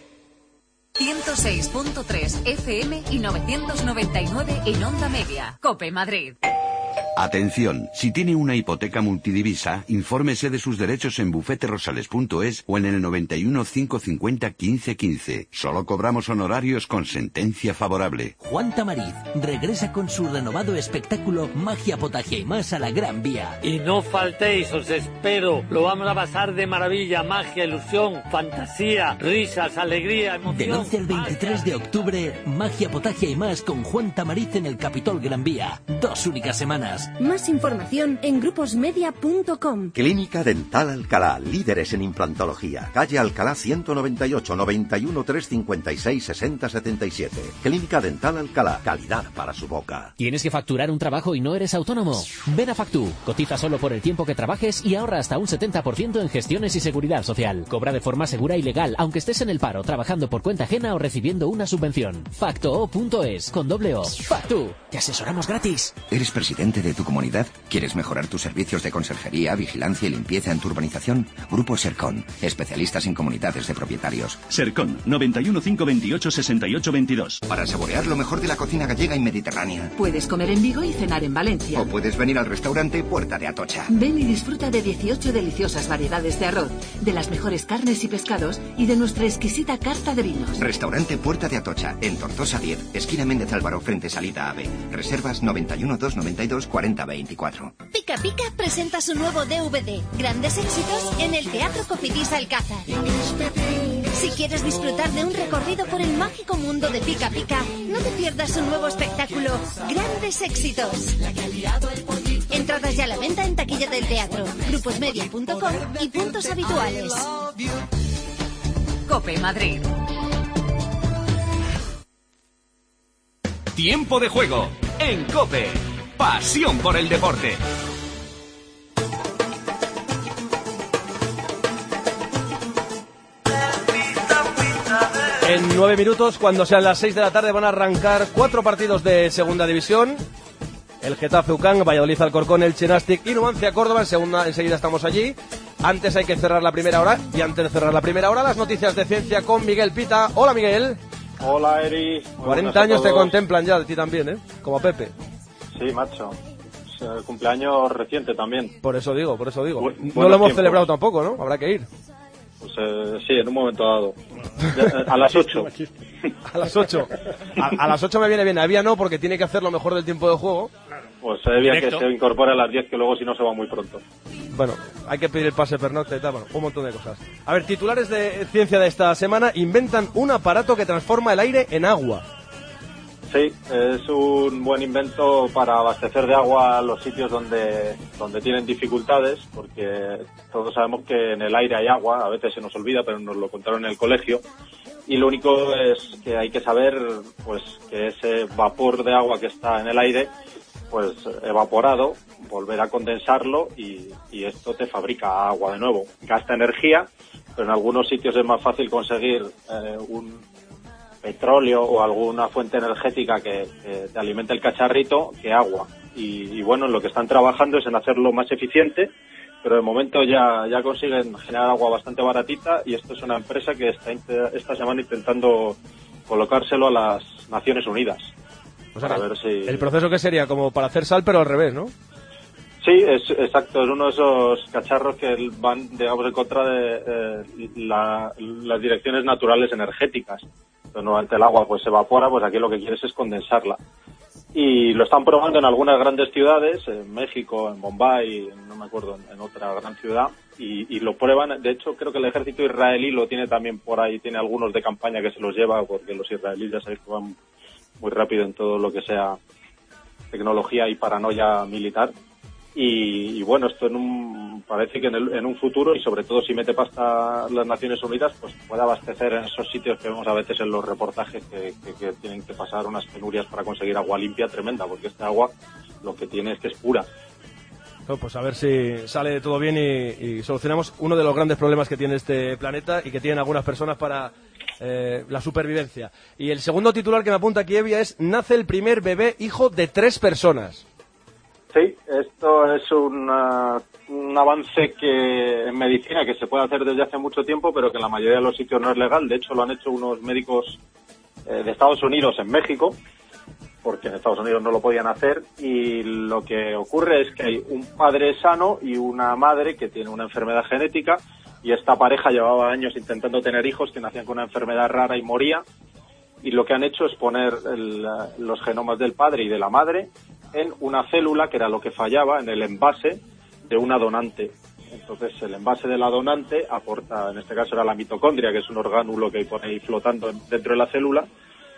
106.3 FM y 999 en onda media. COPE Madrid. Atención, si tiene una hipoteca multidivisa, infórmese de sus derechos en bufeterosales.es o en el 91 550 1515. Solo cobramos honorarios con sentencia favorable. Juan Tamariz regresa con su renovado espectáculo Magia, Potagia y más a la Gran Vía. Y no faltéis, os espero. Lo vamos a pasar de maravilla. Magia, ilusión, fantasía, risas, alegría, emoción. Del 11 al 23 de octubre, Magia, Potagia y más con Juan Tamariz en el Capitol Gran Vía. 2 únicas semanas. Más información en gruposmedia.com. Clínica Dental Alcalá, líderes en implantología. Calle Alcalá 198, 91 356 60 77. Clínica Dental Alcalá, calidad para su boca. ¿Tienes que facturar un trabajo y no eres autónomo? Ven a Factu, cotiza solo por el tiempo que trabajes y ahorra hasta un 70% en gestiones y seguridad social. Cobra de forma segura y legal, aunque estés en el paro, trabajando por cuenta ajena o recibiendo una subvención. Factoo.es, con doble O. Factu, te asesoramos gratis. ¿Eres presidente de tu comunidad? ¿Quieres mejorar tus servicios de conserjería, vigilancia y limpieza en tu urbanización? Grupo Sercon, especialistas en comunidades de propietarios. Sercon, 91 528 68 22. Para saborear lo mejor de la cocina gallega y mediterránea. Puedes comer en Vigo y cenar en Valencia. O puedes venir al restaurante Puerta de Atocha. Ven y disfruta de 18 deliciosas variedades de arroz, de las mejores carnes y pescados y de nuestra exquisita carta de vinos. Restaurante Puerta de Atocha, en Tortosa 10, esquina Méndez Álvaro, frente salida AVE. Reservas 91 292 40 24. Pica Pica presenta su nuevo DVD, Grandes Éxitos, en el Teatro Cofidis Alcázar. Si quieres disfrutar de un recorrido por el mágico mundo de Pica Pica, no te pierdas su nuevo espectáculo, Grandes Éxitos. Entradas ya a la venta en taquilla del teatro, gruposmedia.com y puntos habituales. COPE Madrid. Tiempo de juego, en COPE. Pasión por el deporte. En 9 minutos, cuando sean las 6 de la tarde, van a arrancar 4 partidos de segunda división. El Getafe UCAM, Valladolid Alcorcón, el Chenastic y Numancia Córdoba. Enseguida estamos allí. Antes hay que cerrar la primera hora. Y antes de cerrar la primera hora, las noticias de ciencia con Miguel Pita. Hola, Miguel. Hola, Eri. 40 años te contemplan ya de ti también, ¿eh? Como a Pepe. Sí, macho. O sea, cumpleaños reciente también. Por eso digo. No lo hemos celebrado tampoco, ¿no? Habrá que ir. Pues sí, en un momento dado. A las 8. A las 8. A las 8 me viene bien. A Evia no, porque tiene que hacer lo mejor del tiempo de juego. Pues Evia que se incorpore a las 10, que luego si no se va muy pronto. Bueno, hay que pedir el pase pernocte y tal, bueno, un montón de cosas. A ver, titulares de ciencia de esta semana. Inventan un aparato que transforma el aire en agua. Sí, es un buen invento para abastecer de agua los sitios donde tienen dificultades, porque todos sabemos que en el aire hay agua, a veces se nos olvida, pero nos lo contaron en el colegio, y lo único es que hay que saber pues que ese vapor de agua que está en el aire, pues evaporado, volver a condensarlo y esto te fabrica agua de nuevo. Gasta energía, pero en algunos sitios es más fácil conseguir un petróleo o alguna fuente energética que te alimente el cacharrito que agua. Y bueno, en lo que están trabajando es en hacerlo más eficiente, pero de momento ya consiguen generar agua bastante baratita, y esto es una empresa que está esta semana intentando colocárselo a las Naciones Unidas. O sea, para ver si... El proceso que sería como para hacer sal, pero al revés, ¿no? Sí, exacto, es uno de esos cacharros que van, digamos, en contra de las direcciones naturales energéticas. Entonces, normalmente el agua pues se evapora, pues aquí lo que quieres es condensarla. Y lo están probando en algunas grandes ciudades, en México, en Bombay, no me acuerdo, en otra gran ciudad, y lo prueban. De hecho, creo que el ejército israelí lo tiene también por ahí, tiene algunos de campaña que se los lleva, porque los israelíes ya sabéis que van muy rápido en todo lo que sea tecnología y paranoia militar. Y bueno, esto parece que en un futuro, y sobre todo si mete pasta las Naciones Unidas, pues puede abastecer en esos sitios que vemos a veces en los reportajes que tienen que pasar unas penurias para conseguir agua limpia tremenda, porque este agua lo que tiene es que es pura. No, pues a ver si sale todo bien y solucionamos uno de los grandes problemas que tiene este planeta y que tienen algunas personas para la supervivencia. Y el segundo titular que me apunta aquí, Evia, es: nace el primer bebé hijo de 3 personas. Sí, esto es un avance que en medicina que se puede hacer desde hace mucho tiempo, pero que en la mayoría de los sitios no es legal. De hecho, lo han hecho unos médicos de Estados Unidos en México, porque en Estados Unidos no lo podían hacer, y lo que ocurre es que hay un padre sano y una madre que tiene una enfermedad genética, y esta pareja llevaba años intentando tener hijos que nacían con una enfermedad rara y moría, y lo que han hecho es poner los genomas del padre y de la madre en una célula, que era lo que fallaba, en el envase de una donante. Entonces el envase de la donante aporta, en este caso era la mitocondria, que es un orgánulo que hay por ahí flotando dentro de la célula,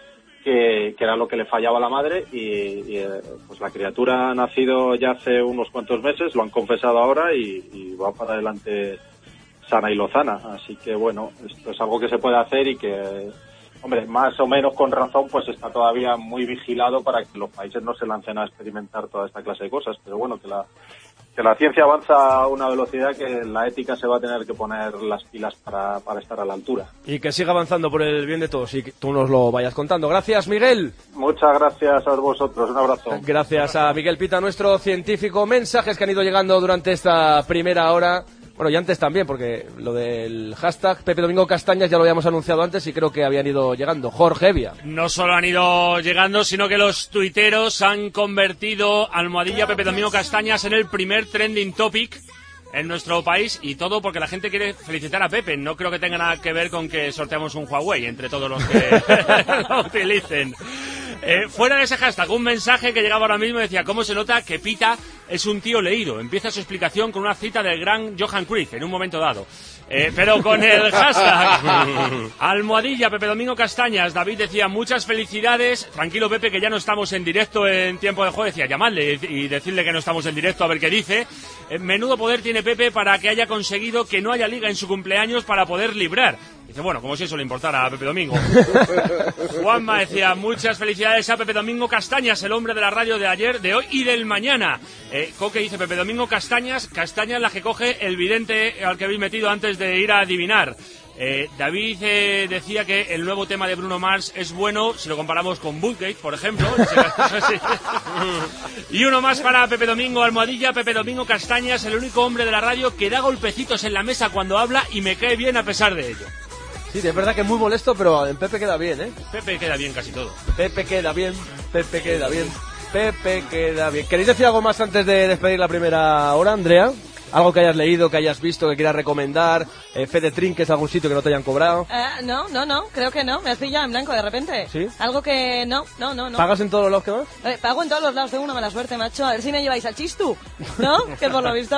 que era lo que le fallaba a la madre, y pues la criatura ha nacido ya hace unos cuantos meses, lo han confesado ahora y va para adelante sana y lozana. Así que bueno, esto es algo que se puede hacer y que, hombre, más o menos con razón, pues está todavía muy vigilado para que los países no se lancen a experimentar toda esta clase de cosas. Pero bueno, que la ciencia avanza a una velocidad que la ética se va a tener que poner las pilas para estar a la altura. Y que siga avanzando por el bien de todos y que tú nos lo vayas contando. Gracias, Miguel. Muchas gracias a vosotros. Un abrazo. Gracias a Miguel Pita, nuestro científico. Mensajes que han ido llegando durante esta primera hora. Bueno, y antes también, porque lo del hashtag Pepe Domingo Castañas ya lo habíamos anunciado antes y creo que habían ido llegando. Jorge Evia. No solo han ido llegando, sino que los tuiteros han convertido almohadilla Pepe Domingo Castañas en el primer trending topic en nuestro país, y todo porque la gente quiere felicitar a Pepe. No creo que tenga nada que ver con que sorteamos un Huawei entre todos los que lo utilicen. Fuera de ese hashtag, un mensaje que llegaba ahora mismo decía: ¿cómo se nota que Pita es un tío leído? Empieza su explicación con una cita del gran Johan Cruyff en un momento dado. Pero con el hashtag almohadilla Pepe Domingo Castañas, David decía: muchas felicidades. Tranquilo, Pepe, que ya no estamos en directo en tiempo de juego. Decía: llamadle y decirle que no estamos en directo a ver qué dice. Menudo poder tiene Pepe para que haya conseguido que no haya liga en su cumpleaños para poder librar. Dice, bueno, como si eso le importara a Pepe Domingo. Juanma decía: muchas felicidades a Pepe Domingo Castañas, el hombre de la radio de ayer, de hoy y del mañana. Coque dice: Pepe Domingo Castañas, Castañas la que coge el vidente al que habéis metido antes de ir a adivinar. David decía que el nuevo tema de Bruno Mars es bueno si lo comparamos con Woodgate, por ejemplo. Y uno más para Pepe Domingo, almohadilla Pepe Domingo Castañas, el único hombre de la radio que da golpecitos en la mesa cuando habla y me cae bien a pesar de ello. Sí, es verdad que es muy molesto, pero en Pepe queda bien, ¿eh? Pepe queda bien casi todo. Pepe queda bien, Pepe queda bien, Pepe queda bien. ¿Queréis decir algo más antes de despedir la primera hora, Andrea? ¿Algo que hayas leído, que hayas visto, que quieras recomendar? Fede Trinques, algún sitio que no te hayan cobrado. No, creo que no. Me has pillado en blanco de repente. ¿Sí? Algo que no. ¿Pagas en todos los lados que vas? Pago en todos los lados, tengo una mala suerte, macho. A ver si me lleváis al Chistu, ¿no? Que por lo visto...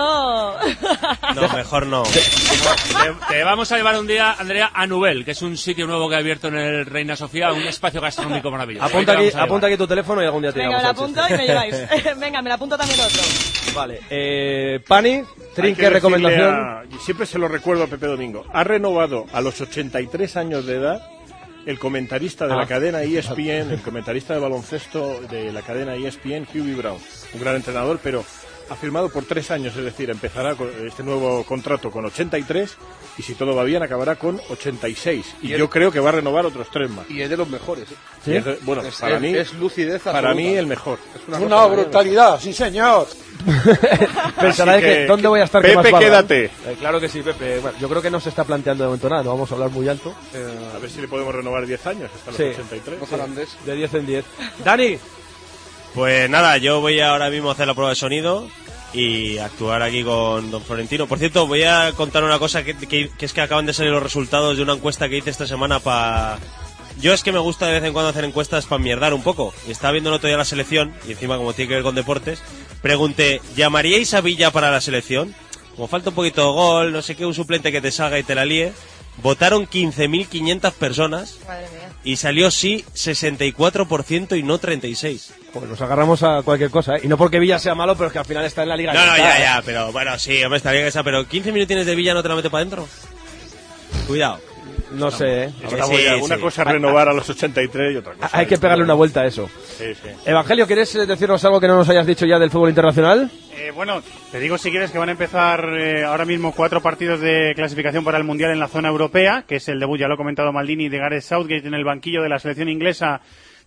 No, mejor no. Te vamos a llevar un día, Andrea, a Nubel, que es un sitio nuevo que ha abierto en el Reina Sofía, un espacio gastronómico maravilloso. Apunta aquí tu teléfono y algún día te llevamos. Venga, me la apunto y me lleváis. Venga, me la apunto también otro. Vale, Pani, Trinque, recomendación. Siempre se lo recuerdo a Pepe Domingo. Ha renovado a los 83 años de edad el comentarista de la cadena ESPN, el comentarista de baloncesto de la cadena ESPN, Hubie Brown. Un gran entrenador, pero ha firmado por 3 años, es decir, empezará con este nuevo contrato con 83 y si todo va bien acabará con 86. Y yo creo que va a renovar otros 3 más. Y es de los mejores. ¿Sí? Bueno, para mí es lucidez absoluta. Para mí el mejor. Es una brutalidad, sí señor. Pensará que ¿dónde voy a estar? Pepe, quédate. Claro que sí, Pepe. Bueno, yo creo que no se está planteando de momento nada, no vamos a hablar muy alto. A ver si le podemos renovar 10 años hasta los 83. Sí. De 10 en 10. Dani. Pues nada, yo voy ahora mismo a hacer la prueba de sonido y actuar aquí con don Florentino. Por cierto, voy a contar una cosa que es que acaban de salir los resultados de una encuesta que hice esta semana para... Yo es que me gusta de vez en cuando hacer encuestas para mierdar un poco. Y estaba viendo el otro día la selección, y encima como tiene que ver con deportes, pregunté, ¿llamaríais a Villa para la selección? Como falta un poquito de gol, no sé qué, un suplente que te salga y te la líe. Votaron 15.500 personas. Madre mía. Y salió sí 64% y no 36%. Pues nos agarramos a cualquier cosa, ¿eh? Y no porque Villa sea malo, pero es que al final está en la liga. No, ya, pero bueno, sí, hombre, estaría esa, pero 15 minutines de Villa no te la mete para adentro. Cuidado. No sé, ¿eh? Una cosa es renovar a los 83 y otra cosa. Hay que pegarle una vuelta a eso. Sí. Evangelio, ¿quieres decirnos algo que no nos hayas dicho ya del fútbol internacional? Bueno, te digo si quieres que van a empezar ahora mismo 4 partidos de clasificación para el Mundial en la zona europea, que es el debut, ya lo ha comentado Maldini, de Gareth Southgate en el banquillo de la selección inglesa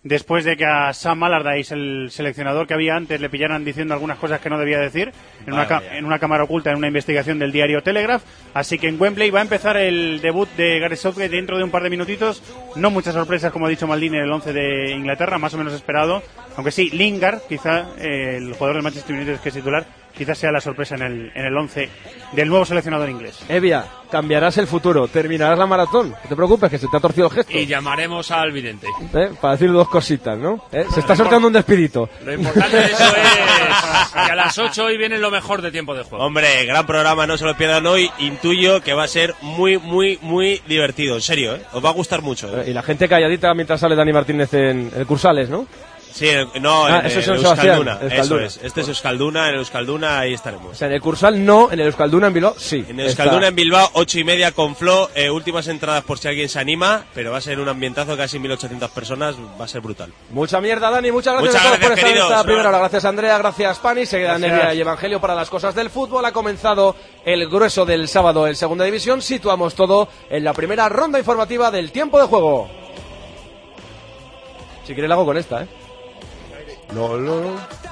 después de que a Sam Allardyce, el seleccionador que había antes, le pillaran diciendo algunas cosas que no debía decir en una cámara oculta en una investigación del diario Telegraph. Así que en Wembley va a empezar el debut de Gareth Southgate dentro de un par de minutitos. No muchas sorpresas, como ha dicho Maldini, en el 11 de Inglaterra, más o menos esperado. Aunque sí, Lingard, quizá el jugador del Manchester United que es titular, quizás sea la sorpresa en el 11 del nuevo seleccionador inglés. Evia, cambiarás el futuro, terminarás la maratón. No te preocupes, que se te ha torcido el gesto. Y llamaremos al vidente. Para decir dos cositas, ¿no? Se está sorteando un despidito. Lo importante de eso es que a las 8 hoy viene lo mejor de tiempo de juego. Hombre, gran programa, no se lo pierdan hoy. Intuyo que va a ser muy, muy, muy divertido. En serio, os va a gustar mucho. Y la gente calladita mientras sale Dani Martínez en el Cursales, ¿no? Sí, no, en eso es Euskalduna. Sebastián, Eso es. Este es Euskalduna, en Euskalduna ahí estaremos. O sea, en el Cursal no, en el Euskalduna en Bilbao sí. En Euskalduna en Bilbao, 8:30 con Flo, últimas entradas por si alguien se anima, pero va a ser un ambientazo, casi 1.800 personas, va a ser brutal. Mucha mierda, Dani, muchas gracias a todos por estar en esta primera hora. Gracias, Andrea, gracias, Pani, se quedan Nevia y Evangelio para las cosas del fútbol. Ha comenzado el grueso del sábado en Segunda División, situamos todo en la primera ronda informativa del tiempo de juego. Si quieres la hago con esta, No.